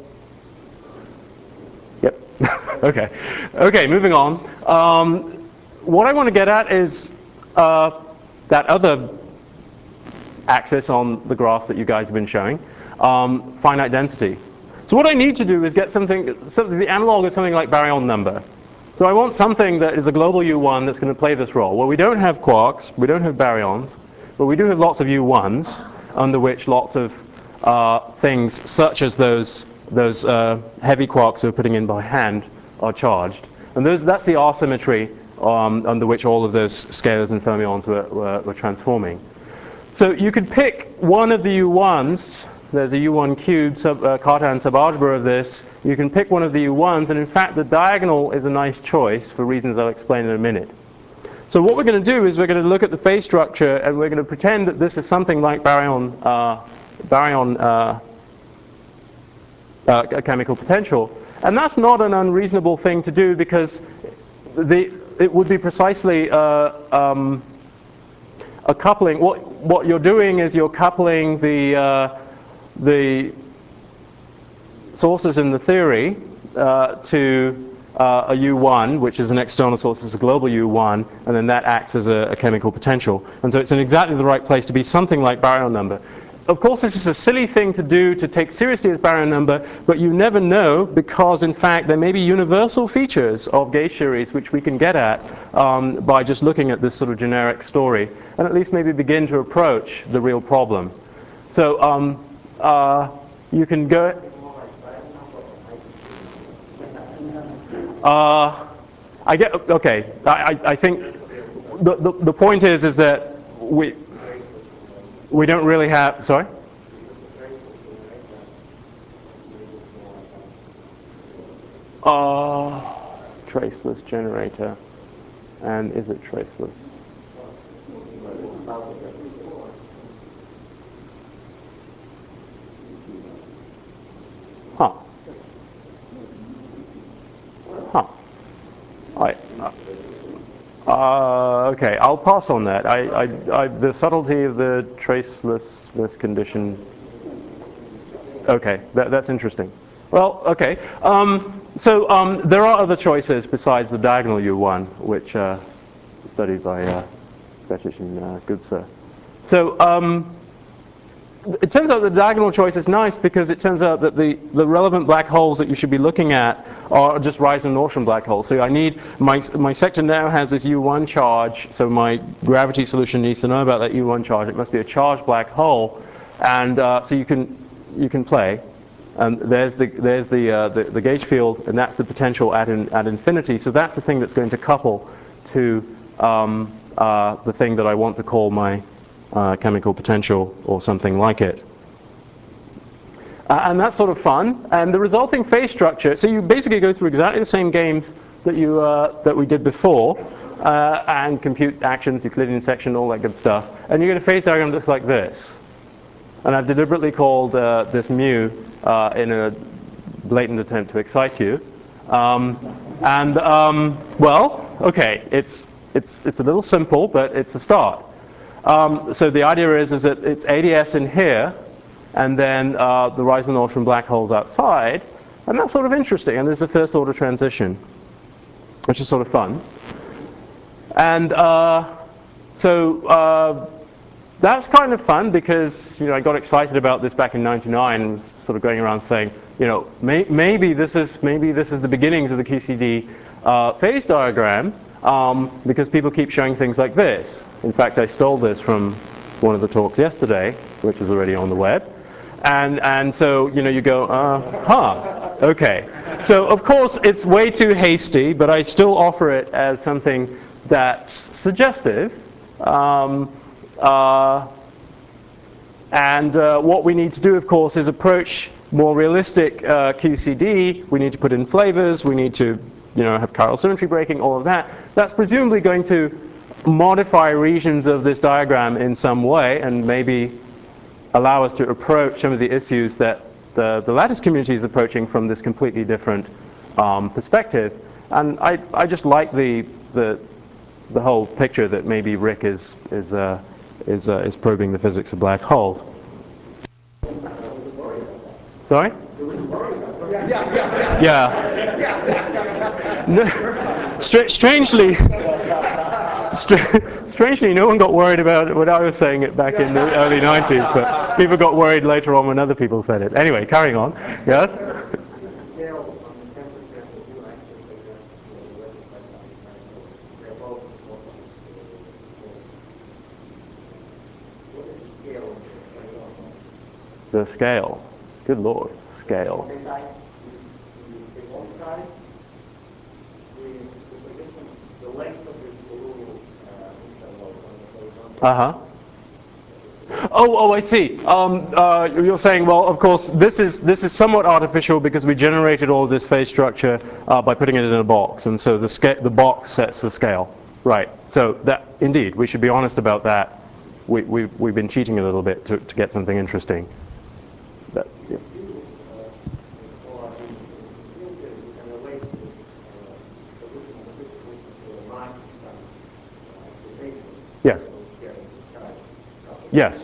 Yep. Okay. Okay, moving on. Um, what I want to get at is uh, that other axis on the graph that you guys have been showing, um, finite density. So what I need to do is get something, something, the analog is something like baryon number. So I want something that is a global U one that's going to play this role. Well, we don't have quarks, we don't have baryons, but we do have lots of U ones, under which lots of uh, things such as those, those uh, heavy quarks we're putting in by hand are charged. And those, that's the R symmetry um, under which all of those scalars and fermions were, were, were transforming. So you could pick one of the U ones. There's a U one cubed sub, uh, Cartan subalgebra of this. You can pick one of the U ones, and in fact the diagonal is a nice choice for reasons I'll explain in a minute. So what we're going to do is we're going to look at the phase structure, and we're going to pretend that this is something like baryon, uh, baryon uh, uh, chemical potential. And that's not an unreasonable thing to do, because the, it would be precisely uh, um, a coupling. What, what you're doing is you're coupling the, uh, the sources in the theory uh, to uh, a U one, which is an external source, it's a global U one, and then that acts as a, a chemical potential. And so it's in exactly the right place to be something like baryon number. Of course, this is a silly thing to do, to take seriously as baryon number, but you never know, because in fact there may be universal features of gauge series which we can get at um, by just looking at this sort of generic story, and at least maybe begin to approach the real problem. So um, uh, you can go... Uh, I get, okay, I, I, I think the, the, the point is, is that we, we don't really have, sorry? Uh, traceless generator, and is it traceless? Huh. Huh. I, uh, okay, I'll pass on that. I, I, I, the subtlety of the tracelessness condition. Okay, that, that's interesting. Well, okay. Um, so um, there are other choices besides the diagonal U one, which uh, studied by uh, Becic and uh, Gubser. So um, it turns out the diagonal choice is nice because it turns out that the, the relevant black holes that you should be looking at are just Reisner-Nordström black holes. So I need, my, my sector now has this U one charge, so my gravity solution needs to know about that U one charge. It must be a charged black hole, and uh, so you can, you can play. And there's the, there's the, uh, the, the gauge field, and that's the potential at, in, at infinity. So that's the thing that's going to couple to um, uh, the thing that I want to call my Uh, chemical potential or something like it. Uh, and that's sort of fun. And the resulting phase structure, so you basically go through exactly the same games that, you, uh, that we did before uh, and compute actions, Euclidean section, all that good stuff. And you get a phase diagram that looks like this. And I've deliberately called uh, this mu uh, in a blatant attempt to excite you. Um, and, um, well, okay, it's, it's, it's a little simple, but it's a start. Um, so the idea is, is that it's A D S in here, and then uh, the Reisner-Nordström black holes outside, and that's sort of interesting. And there's a first order transition, which is sort of fun. And uh, so uh, that's kind of fun because, you know, I got excited about this back in ninety-nine, and was sort of going around saying, you know, may, maybe this is maybe this is the beginnings of the Q C D uh, phase diagram, um, because people keep showing things like this. In fact, I stole this from one of the talks yesterday, which is already on the web. And, and so, you know, you go, uh, huh, okay. So, of course, it's way too hasty, but I still offer it as something that's suggestive. Um, uh, and uh, what we need to do, of course, is approach more realistic uh, Q C D. We need to put in flavors. We need to, you know, have chiral symmetry breaking, all of that. That's presumably going to modify regions of this diagram in some way and maybe allow us to approach some of the issues that the, the lattice community is approaching from this completely different um, perspective. And I, I just like the, the, the whole picture that maybe Rick is, is, uh, is, uh, is probing the physics of black holes. Sorry? Yeah. No, str strangely, str strangely, no one got worried about what I was saying it back in the early nineties, but people got worried later on when other people said it. Anyway, carrying on. Yes? The scale. Good Lord, scale. Uh-huh. Oh, oh, I see. Um, uh, you're saying, well, of course, this is this is somewhat artificial because we generated all of this phase structure uh, by putting it in a box, and so the sca the box sets the scale, right? So that indeed, we should be honest about that. We we we've been cheating a little bit to to get something interesting. That, yeah. Yes. Yes.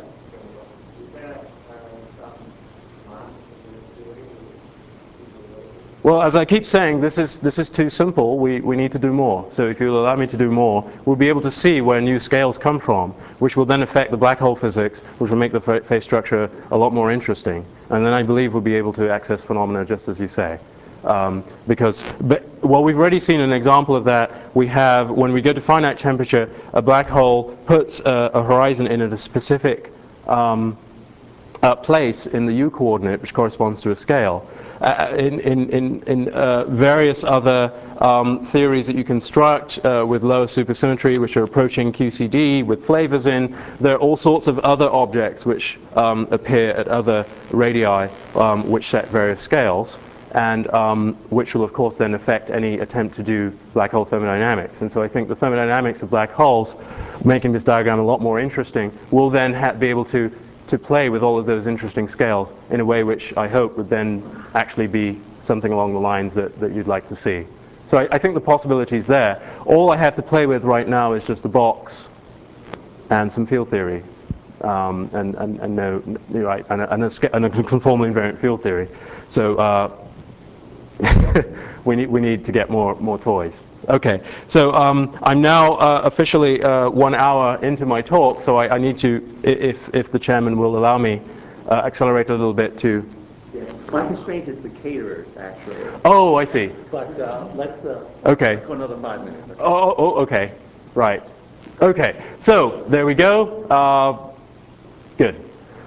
Well, as I keep saying, this is this is too simple. We we need to do more. So if you'll allow me to do more, we'll be able to see where new scales come from, which will then affect the black hole physics, which will make the phase structure a lot more interesting. And then I believe we'll be able to access phenomena just as you say. Um, because, but, well, we've already seen an example of that. We have, when we go to finite temperature, a black hole puts a, a horizon in at a specific um, uh, place in the U coordinate, which corresponds to a scale. Uh, in in, in, in uh, various other um, theories that you construct uh, with lower supersymmetry, which are approaching Q C D with flavors in, there are all sorts of other objects which um, appear at other radii, um, which set various scales, and um, which will of course then affect any attempt to do black hole thermodynamics. And so I think the thermodynamics of black holes, making this diagram a lot more interesting, will then ha be able to to play with all of those interesting scales in a way which I hope would then actually be something along the lines that, that you'd like to see. So I, I think the possibility is there. All I have to play with right now is just a box and some field theory. Um, and, and, and no, right, and a, and a, and a conformal invariant field theory. So uh, we need we need to get more more toys. Okay, so um, I'm now uh, officially uh, one hour into my talk, so I, I need to, if if the chairman will allow me, uh, accelerate a little bit to. Yeah. My constraint is the caterers, actually. Oh, I see. But uh, let's, uh, Okay. let's go another five minutes. Okay. Oh, oh, okay, right. Okay, so there we go. Uh, good.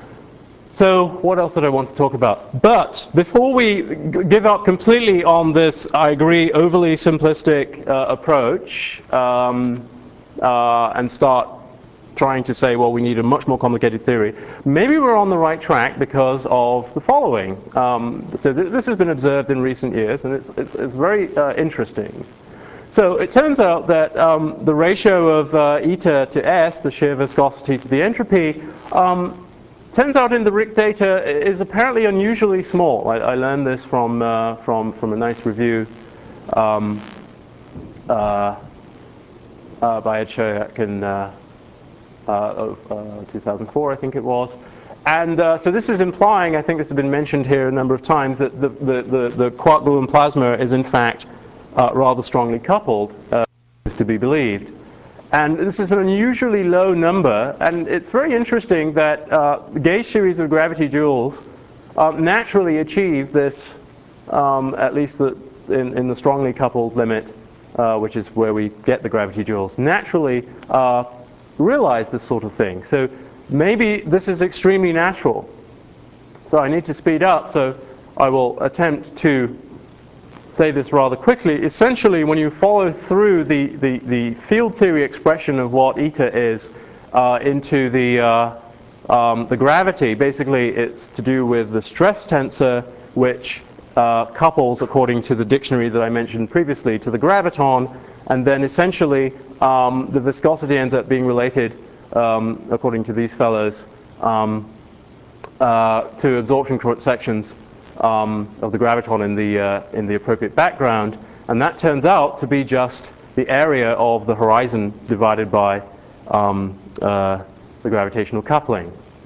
So what else did I want to talk about? But before we g give up completely on this, I agree, overly simplistic uh, approach um, uh, and start trying to say, well, we need a much more complicated theory, maybe we're on the right track because of the following. Um, so th this has been observed in recent years, and it's, it's, it's very uh, interesting. So it turns out that um, the ratio of uh, eta to S, the shear viscosity to the entropy, um, turns out in the R I C data is apparently unusually small. I, I learned this from, uh, from, from a nice review um, uh, uh, by Ed Shoyak in uh, uh, of, uh, two thousand four, I think it was. And uh, so this is implying, I think this has been mentioned here a number of times, that the, the, the, the quark gluon plasma is in fact uh, rather strongly coupled, uh, to be believed. And this is an unusually low number, and it's very interesting that uh, the gauge series of gravity jewels uh, naturally achieve this, um, at least the, in, in the strongly coupled limit, uh, which is where we get the gravity jewels, naturally uh, realize this sort of thing. So maybe this is extremely natural. So I need to speed up, so I will attempt to say this rather quickly. Essentially, when you follow through the, the, the field theory expression of what eta is uh, into the, uh, um, the gravity, basically it's to do with the stress tensor, which uh, couples, according to the dictionary that I mentioned previously, to the graviton, and then essentially um, the viscosity ends up being related, um, according to these fellows, um, uh, to absorption sections Um, of the graviton in the, uh, in the appropriate background, and that turns out to be just the area of the horizon divided by um, uh, the gravitational coupling.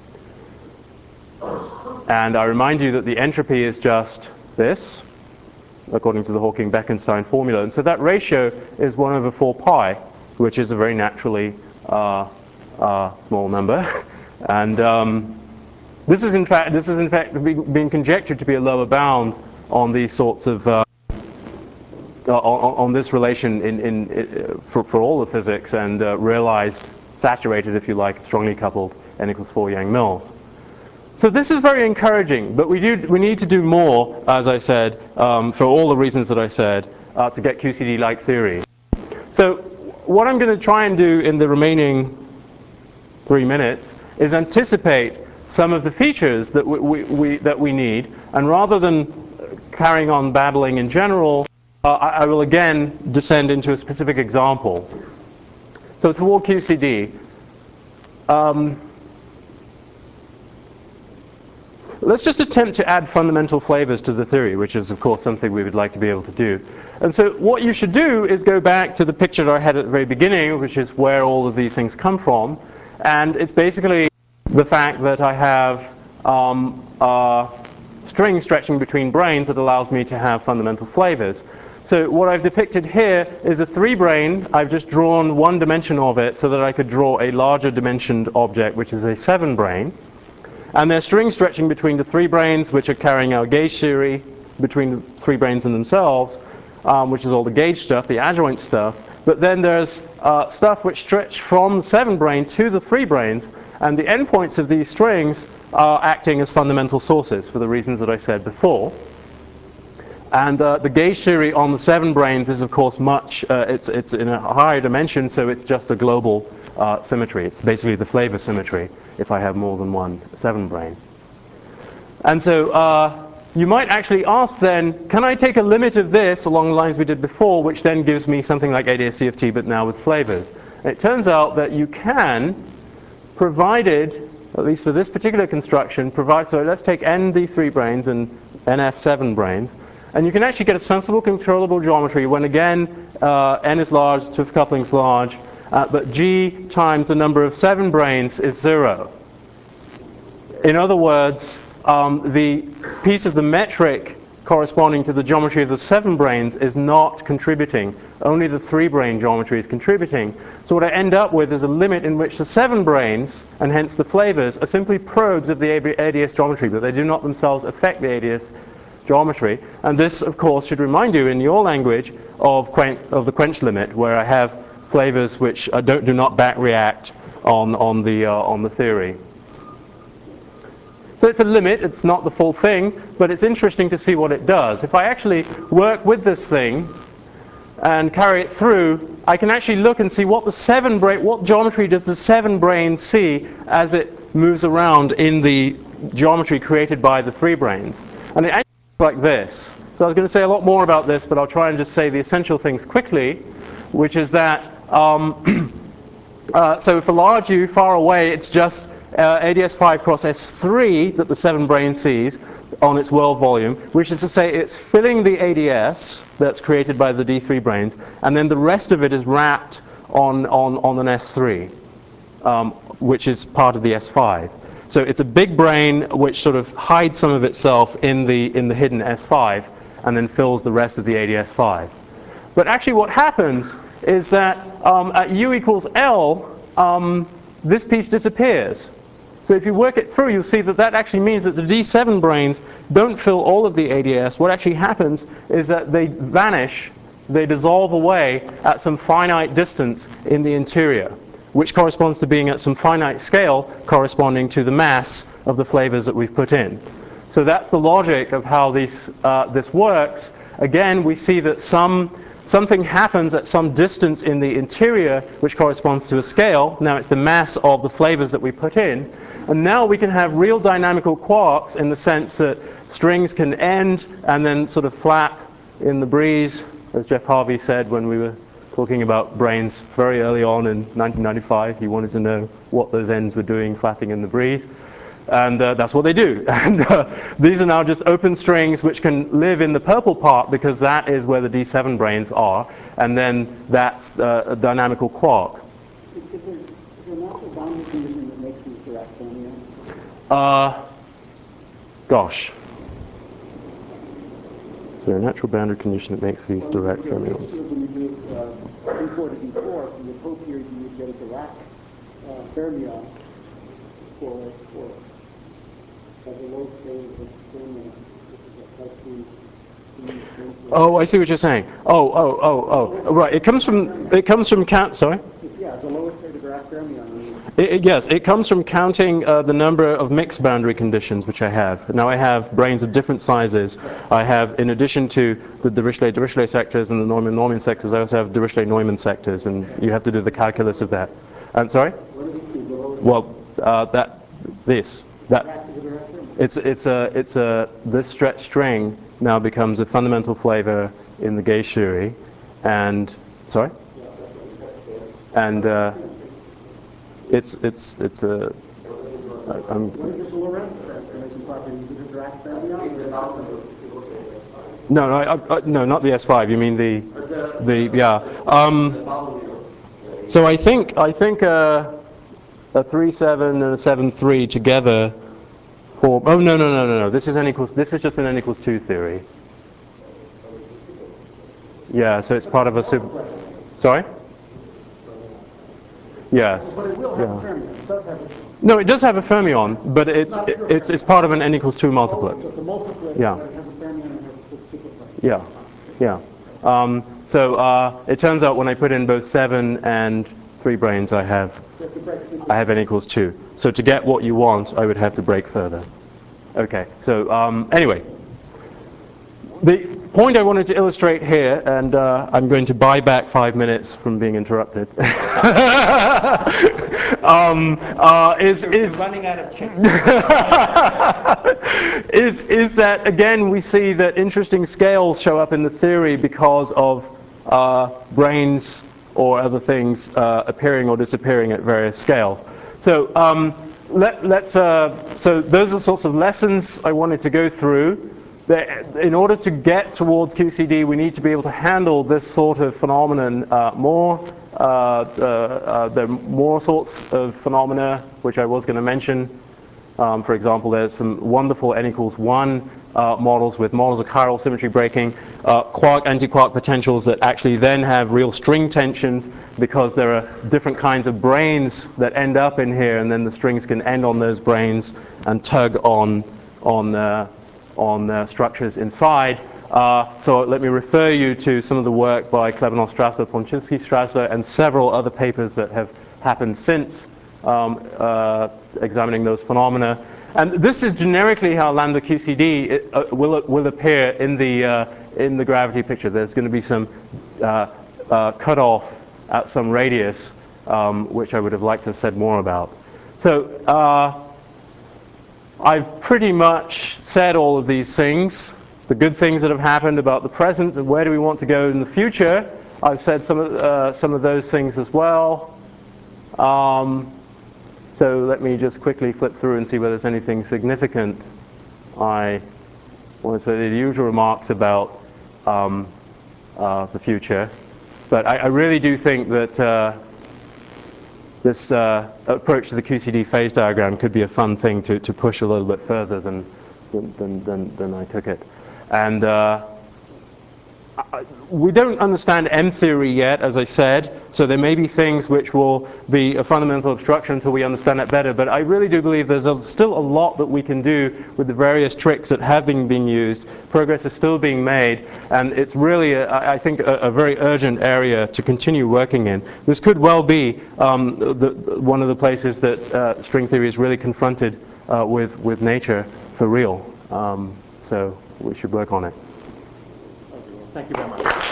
And I remind you that the entropy is just this, according to the Hawking-Bekenstein formula, and so that ratio is one over four pi, which is a very naturally uh, uh, small number. and um, This is in fact this is in fact being conjectured to be a lower bound on these sorts of uh, on, on this relation in, in, in for, for all the physics, and uh, realized, saturated if you like, strongly coupled n equals four Yang-Mills. So this is very encouraging, but we do we need to do more, as I said, um, for all the reasons that I said, uh, to get Q C D-like theory. So what I'm going to try and do in the remaining three minutes is anticipate some of the features that we, we, we, that we need, and rather than carrying on babbling in general, uh, I, I will again descend into a specific example. So toward Q C D, um, let's just attempt to add fundamental flavors to the theory, which is of course something we would like to be able to do. And so what you should do is go back to the picture that I had at the very beginning, which is where all of these things come from, and it's basically the fact that I have um, a string stretching between branes that allows me to have fundamental flavors. So what I've depicted here is a three brane. I've just drawn one dimension of it so that I could draw a larger dimensioned object, which is a seven brane. And there's strings stretching between the three branes, which are carrying our gauge theory between the three branes and themselves, um, which is all the gauge stuff, the adjoint stuff. But then there's uh, stuff which stretch from the seven brane to the three branes, and the endpoints of these strings are acting as fundamental sources for the reasons that I said before. And uh, the gauge theory on the seven branes is of course much, uh, it's, it's in a higher dimension, so it's just a global uh, symmetry. It's basically the flavor symmetry if I have more than one seven brane. And so uh, you might actually ask then, can I take a limit of this along the lines we did before, which then gives me something like A D S C F T but now with flavors? And it turns out that you can, provided, at least for this particular construction, provide, so let's take N D three branes and N F seven branes, and you can actually get a sensible controllable geometry when again uh, N is large, Swift coupling is large, uh, but G times the number of seven branes is zero. In other words, um, the piece of the metric corresponding to the geometry of the seven branes is not contributing. Only the three brane geometry is contributing. So what I end up with is a limit in which the seven branes, and hence the flavors, are simply probes of the A D S geometry, but they do not themselves affect the A D S geometry. And this, of course, should remind you in your language of, of the quench limit, where I have flavors which uh, don't, do not back react on, on, the, uh, on the theory. So it's a limit, it's not the full thing, but it's interesting to see what it does. If I actually work with this thing and carry it through, I can actually look and see what the seven brane, what geometry does the seven brane see as it moves around in the geometry created by the three branes. And it actually looks like this. So I was going to say a lot more about this, but I'll try and just say the essential things quickly, which is that, um, uh, so for large U, far away, it's just Uh, A D S five cross S three that the seven brane sees on its world volume, which is to say it's filling the A D S that's created by the D three branes, and then the rest of it is wrapped on, on, on an S three, um, which is part of the S five. So it's a big brane which sort of hides some of itself in the, in the hidden S five and then fills the rest of the A D S five. But actually what happens is that um, at U equals L, um, this piece disappears. So if you work it through, you'll see that that actually means that the D seven branes don't fill all of the A D S. What actually happens is that they vanish, they dissolve away at some finite distance in the interior, which corresponds to being at some finite scale corresponding to the mass of the flavors that we've put in. So that's the logic of how these, uh, this works. Again, we see that some Something happens at some distance in the interior which corresponds to a scale. Now it's the mass of the flavors that we put in. And now we can have real dynamical quarks in the sense that strings can end and then sort of flap in the breeze, as Jeff Harvey said when we were talking about branes very early on in nineteen ninety-five. He wanted to know what those ends were doing flapping in the breeze. And uh, that's what they do. And uh, these are now just open strings which can live in the purple part because that is where the D seven branes are. And then that's uh, a dynamical quark. Is there, is there a natural boundary condition that makes these Dirac fermions? Uh, gosh. Is there a natural boundary condition that makes these Dirac fermions? When you do uh, D four to D four, from the co-period you would get a Dirac uh, fermion for, for as a low state of the fermion, which is Oh, I see what you're saying. Oh, oh, oh, oh. Right. It comes from. It comes from count. Sorry. Yeah, the lowest state of Dirac fermion. It, it, yes, it comes from counting uh, the number of mixed boundary conditions which I have. Now I have branes of different sizes. I have, in addition to the Dirichlet-Dirichlet sectors and the Neumann-Neumann sectors, I also have Dirichlet-Neumann sectors, and you have to do the calculus of that. And sorry. Well, uh, that this that. It's it's a it's a this stretch string now becomes a fundamental flavor in the gauge theory, and sorry, and uh, it's it's it's a. I'm, no, no, I, I, no, not the S five. You mean the the yeah. Um, so I think I think uh, a three seven and a seven three together. Or, oh no no no no no! This is n equals. This is just an n equals two theory. Yeah, so it's part of a super. Sorry. Yes. But it will have a fermion. It does have a. No, it does have a fermion, but it's it, it's it's part of an n equals two multiplet. So it's a multiplet. Yeah. It has a fermion and has a superplane. Yeah, yeah. Um, so uh, it turns out when I put in both seven and three branes, I have I have n equals two. So to get what you want, I would have to break further. Okay. So um, anyway, the point I wanted to illustrate here, and uh, I'm going to buy back five minutes from being interrupted, um, uh, is is running out of chicken. is is that again we see that interesting scales show up in the theory because of uh, branes or other things uh, appearing or disappearing at various scales. So um, let, let's. Uh, so those are sorts of lessons I wanted to go through. That in order to get towards Q C D, we need to be able to handle this sort of phenomenon uh, more. Uh, uh, uh, there are more sorts of phenomena which I was going to mention Um, for example, there's some wonderful n equals one uh, models with models of chiral symmetry breaking, uh, quark anti-quark potentials that actually then have real string tensions because there are different kinds of branes that end up in here, and then the strings can end on those branes and tug on on uh, on uh, structures inside. Uh, so let me refer you to some of the work by Klebanov, Strassler, Polchinski, Strassler, and several other papers that have happened since um, uh, examining those phenomena. And this is generically how lambda Q C D it, uh, will, will appear in the, uh, in the gravity picture. There's going to be some uh, uh, cutoff at some radius, um, which I would have liked to have said more about. So uh, I've pretty much said all of these things. The good things that have happened about the present and where do we want to go in the future. I've said some of, uh, some of those things as well. Um, so let me just quickly flip through and see whether there's anything significant. I want to say the usual remarks about um, uh, the future. But I, I really do think that uh, this uh, approach to the Q C D phase diagram could be a fun thing to, to push a little bit further than, than, than, than I took it. And uh, I, we don't understand M theory yet, as I said, so there may be things which will be a fundamental obstruction until we understand it better. But I really do believe there's a, still a lot that we can do with the various tricks that have been being used. Progress is still being made, and it's really, a, I think, a, a very urgent area to continue working in. This could well be um, the, one of the places that uh, string theory is really confronted uh, with, with nature for real. Um, so we should work on it. Thank you very much.